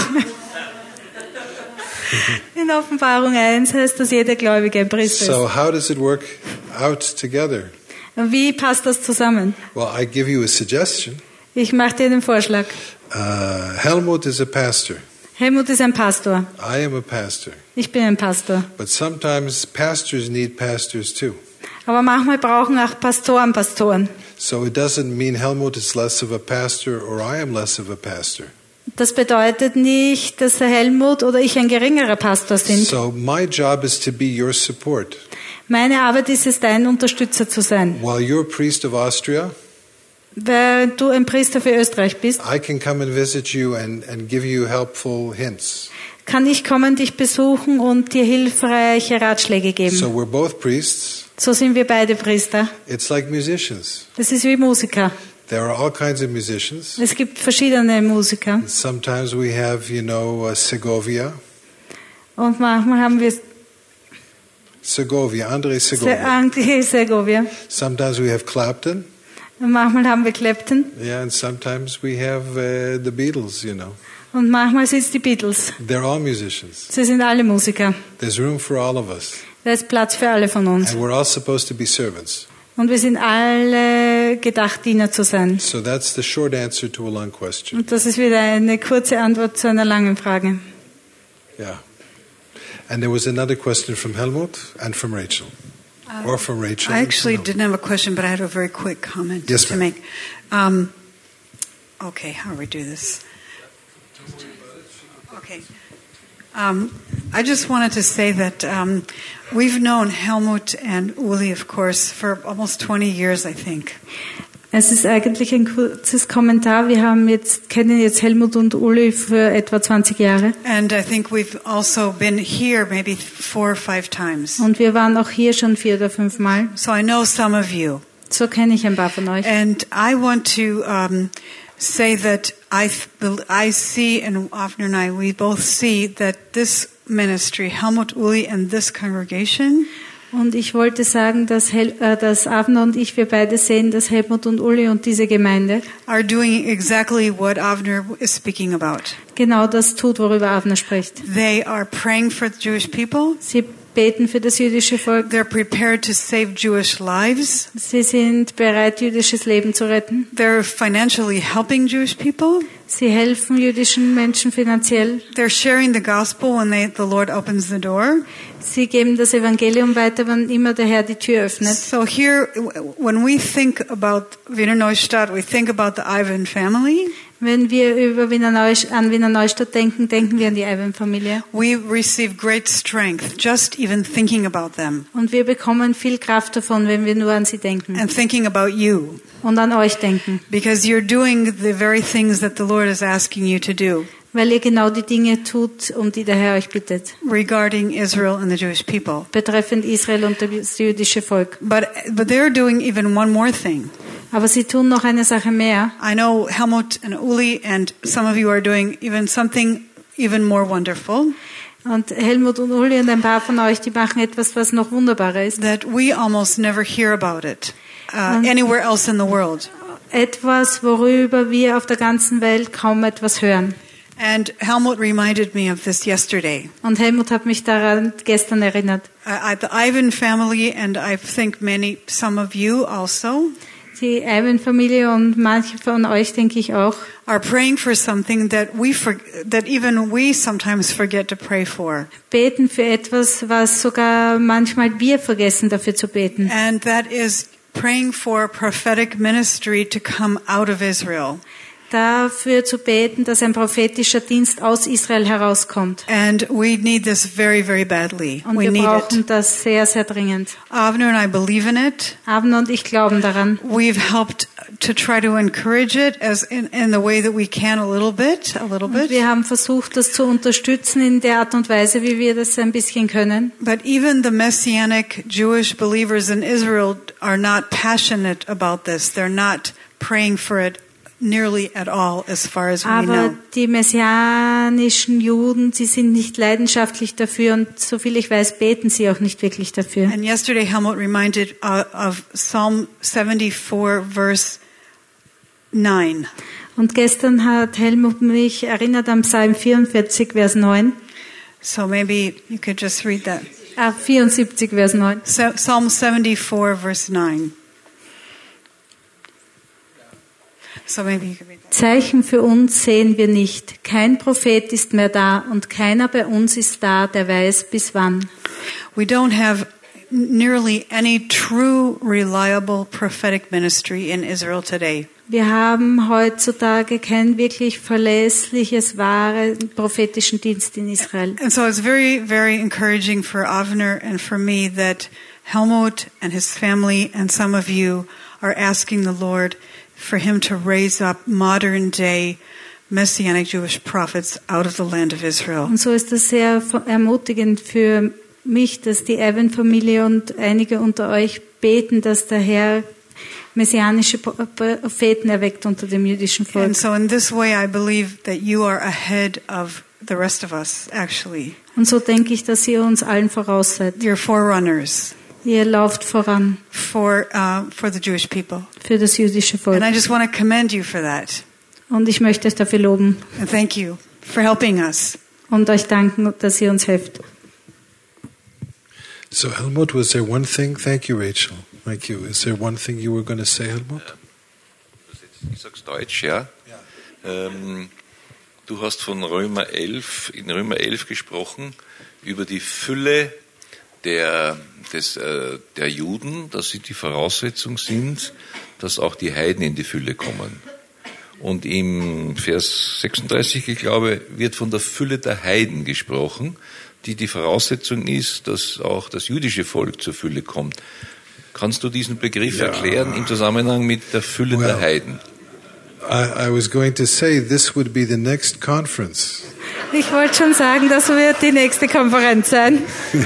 Offenbarung 1 heißt, dass jeder Gläubige ein Priester ist. So how does it work out together? Wie passt das zusammen? Well, I give you a suggestion. Ich mache dir den Vorschlag. Helmut is a pastor. Helmut ist ein Pastor. I am a pastor. Ich bin ein Pastor. But sometimes pastors need pastors too. Aber manchmal brauchen auch Pastoren Pastoren. So it doesn't mean Helmut is less of a pastor or I am less of a pastor. Das bedeutet nicht, dass der Helmut oder ich ein geringerer Pastor sind. So my job is to be your support. Meine Arbeit ist es, dein Unterstützer zu sein. While you're a priest of Austria, Wenn du ein Priester für Österreich bist, I can come and visit you and give you helpful hints. kann ich kommen, dich besuchen und dir hilfreiche Ratschläge geben. So we're both priests. So sind wir beide Priester. It's like musicians. Das ist wie Musiker. There are all kinds of musicians. Es gibt verschiedene Musiker. Sometimes we have, Segovia. Und manchmal haben wir André Segovia. André Segovia. Sometimes we have Clapton. Und manchmal haben wir Clapton. Yeah, and sometimes we have the Beatles, Und manchmal sind es die Beatles. They're all musicians. Sie sind alle Musiker. There's room for all of us. Da ist Platz für alle von uns. And we're all supposed to be servants. Und wir sind alle gedacht, Diener zu sein. So that's the short answer to a long question. Und das ist wieder eine kurze Antwort zu einer langen Frage. Yeah. And there was another question from Helmut and from Rachel. Or from Rachel. I actually didn't have a question, but I had a very quick comment Yes, to ma'am. make. Okay, how do we do this? Okay. I just wanted to say that we've known Helmut and Uli, of course, for almost 20 years, I think. Es ist eigentlich ein kurzes Kommentar. Wir kennen jetzt Helmut und Uli für etwa 20 Jahre. And I think we've also been here maybe 4 or 5 times. Und wir waren auch hier schon 4 oder 5 Mal. So I know some of you. So kenne ich ein paar von euch. And I want to say that I see, and Avner and I, we both see that this ministry, Helmut Uli and this congregation, Und ich wollte sagen, dass Avner und ich, wir beide sehen, dass Helmut und Uli und diese Gemeinde are doing exactly what Avner is speaking about. genau das tut, worüber Avner spricht. They are praying for the Jewish people. Sie beten für das jüdische Volk. They're prepared to save Jewish lives. Sie sind bereit, jüdisches Leben zu retten. They're financially helping Jewish people. Sie helfen jüdischen Menschen finanziell. They're sharing the gospel when the Lord opens the door. Sie geben das Evangelium weiter, wann immer der Herr die Tür öffnet. So here, when we think about Wiener Neustadt, we think about the Ivan family. Wenn wir an Wiener Neustadt denken, denken wir an die Ivan-Familie. We receive great strength just even thinking about them. Und wir bekommen viel Kraft davon, wenn wir nur an sie denken. And thinking about you. Und an euch denken. Because you're doing the very things that the Lord is asking you to do. Weil ihr genau die Dinge tut, um die der Herr euch bittet. Regarding Israel and the Jewish people. Betreffend Israel und das jüdische Volk. But they're doing even one more thing. Aber sie tun noch eine Sache mehr. I know Helmut and Uli and some of you are doing even something even more wonderful. Und Helmut und Uli und ein paar von euch, die machen etwas, was noch wunderbarer ist. That we almost never hear about it anywhere else in the world. Etwas, worüber wir auf der ganzen Welt kaum etwas hören. And Helmut reminded me of this yesterday. Und Helmut hat mich daran gestern erinnert. The Ivan family, and I think some of you also, Die Ivan-Familie und manche von euch, denke ich auch, are praying for something that even we sometimes forget to pray for. Beten für etwas, was sogar manchmal wir vergessen, dafür zu beten. And that is praying for prophetic ministry to come out of Israel. Dafür zu beten, dass ein prophetischer Dienst aus Israel herauskommt. And we need this very, very badly. Und wir brauchen das sehr, sehr dringend. Avner and I believe in it. Avner und ich glauben daran. We've helped to try to encourage it as in the way that we can a little bit. Und wir haben versucht, das zu unterstützen in der Art und Weise, wie wir das ein bisschen können. But even the Messianic Jewish believers in Israel are not passionate about this. They're not praying for it nearly at all, as far as we know. Aber die messianischen Juden, sie sind nicht leidenschaftlich dafür und so viel ich weiß, beten sie auch nicht wirklich dafür. And yesterday Helmut reminded of Psalm 74 verse 9. Und gestern hat Helmut mich erinnert am Psalm 44, Vers 9. So maybe you could just read that. 74, Vers 9. Psalm 74, verse 9. So maybe you could read that. Zeichen für uns sehen wir nicht. Kein Prophet ist mehr da und keiner bei uns ist da, der weiß bis wann. We don't have nearly any true, reliable prophetic ministry in Israel today. Wir haben heutzutage kein wirklich verlässliches, wahre prophetischen Dienst in Israel. And so it's very, very encouraging for Avner and for me that Helmut and his family and some of you are asking the Lord for him to raise up modern day Messianic Jewish prophets out of the land of Israel. Und so ist das sehr ermutigend für mich, dass die Evan-Familie und einige unter euch beten, dass der Herr messianische Propheten erweckt unter dem jüdischen Volk. And so in this way I believe that you are ahead of the rest of us, actually. Und so denke ich, dass ihr uns allen voraus seid. You're forerunners Ihr lauft voran for the Jewish people. für das jüdische Volk. And I just want to commend you for that. Und ich möchte euch dafür loben And thank you for helping us. und euch danken, dass ihr uns helft. So, Helmut, was there one thing? Thank you, Rachel. Thank you. Is there one thing you were going to say, Helmut? Ich sag's Deutsch, ja. Du hast von in Römer 11 gesprochen, über die Fülle der Juden, dass sie die Voraussetzung sind, dass auch die Heiden in die Fülle kommen. Und im Vers 36, ich glaube, wird von der Fülle der Heiden gesprochen, die Voraussetzung ist, dass auch das jüdische Volk zur Fülle kommt. Kannst du diesen Begriff erklären im Zusammenhang mit der Fülle der Heiden? I was going to say this would be the next conference. Ich wollte schon sagen, das wird die nächste Konferenz sein.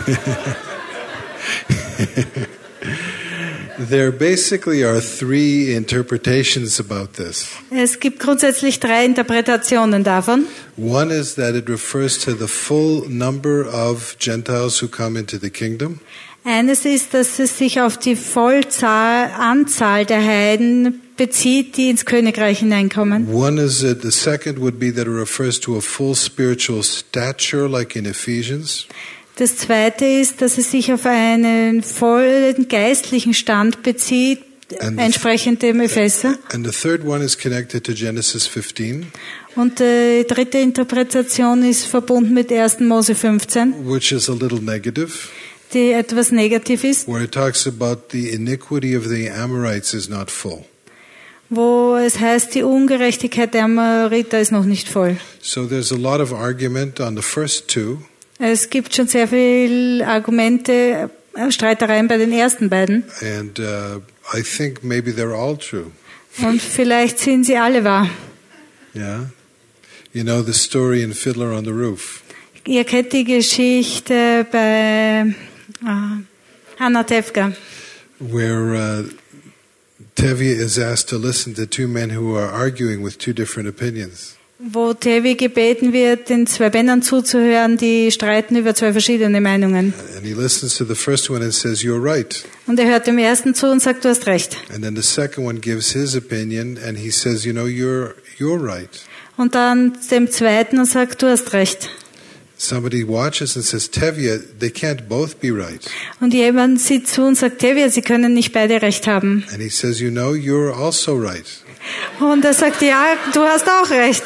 There basically are three interpretations about this. Es gibt grundsätzlich 3 Interpretationen davon. One is that it refers to the full number of Gentiles who come into the kingdom. Eines ist, dass es sich auf die Anzahl der Heiden bezieht, die ins Königreich hineinkommen. One is that the second would be that it refers to a full spiritual stature, like in Ephesians. Das zweite ist, dass es sich auf einen vollen geistlichen Stand bezieht, entsprechend dem Epheser. And the third one is connected to Genesis 15. Und die dritte Interpretation ist verbunden mit 1. Mose 15, Which is a little negative, die etwas negativ ist, where it talks about the iniquity of the Amorites is not full. wo es heißt, die Ungerechtigkeit der Amoriter ist noch nicht voll. So there's a lot of argument on the first two. Es gibt schon sehr viele Argumente, Streitereien bei den ersten beiden. And I think maybe they're all true. Und vielleicht sind sie alle wahr. Yeah? You know the story in Fiddler on the Roof. Ihr kennt die Geschichte bei Hannah Tefka, Where Tevye is asked to listen to two men who are arguing with two different opinions. wo Tevi gebeten wird, den 2 Männern zuzuhören, die streiten über 2 verschiedene Meinungen. And he listens to the first one and says, "You're right." Und er hört dem ersten zu und sagt, du hast recht. And then the second one gives his opinion and he says, "You know, you're right." Und dann dem zweiten und sagt, du hast recht. Somebody watches and says, "Tevye, they can't both be right." Und jemand sieht zu und sagt, Tevi, sie können nicht beide recht haben. And he says, "You know, you're also right." Und er sagt, ja, du hast auch recht.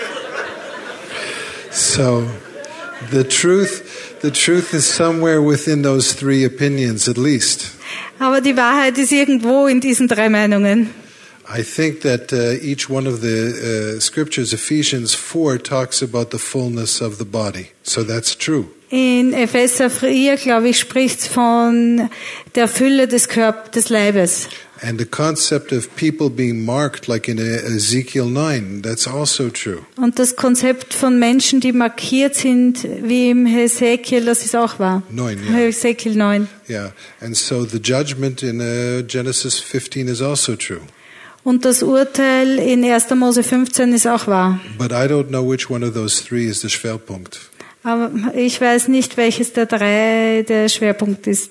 So the truth is somewhere within those 3 opinions at least. Aber die Wahrheit ist irgendwo in diesen 3 Meinungen. I think that each one of the scriptures, Ephesians 4, talks about the fullness of the body. So that's true. In Epheser 4, glaube ich, spricht es von der Fülle des des Leibes. And the concept of people being marked, like in Ezekiel 9, that's also true. Und das Konzept von Menschen, die markiert sind, wie im Hesekiel, das ist auch wahr. 9, yeah. Hesekiel 9. Yeah. And so the judgment in Genesis 15 is also true. Und das Urteil in 1. Mose 15 ist auch wahr. But I don't know which one of those 3 is the Schwerpunkt. Aber ich weiß nicht, welches der 3 der Schwerpunkt ist.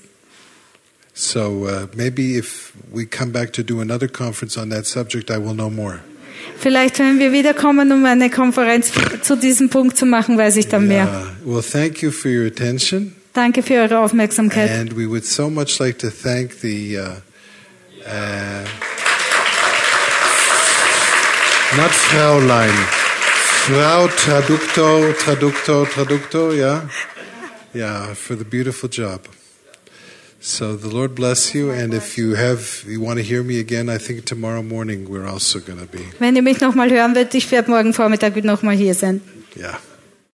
So maybe if we come back to do another conference on that subject, I will know more. Vielleicht, wenn wir wiederkommen, um eine Konferenz zu diesem Punkt zu machen, weiß ich dann mehr. Yeah. Well, thank you for your attention. Danke für eure Aufmerksamkeit. And we would so much like to thank the not Fraulein, Frau Traductor, yeah, for the beautiful job. So the Lord bless you, and if you want to hear me again, I think tomorrow morning we're also going to be. Wenn ihr mich nochmal hören wollt, ich werde morgen Vormittag nochmal hier sein. Yeah.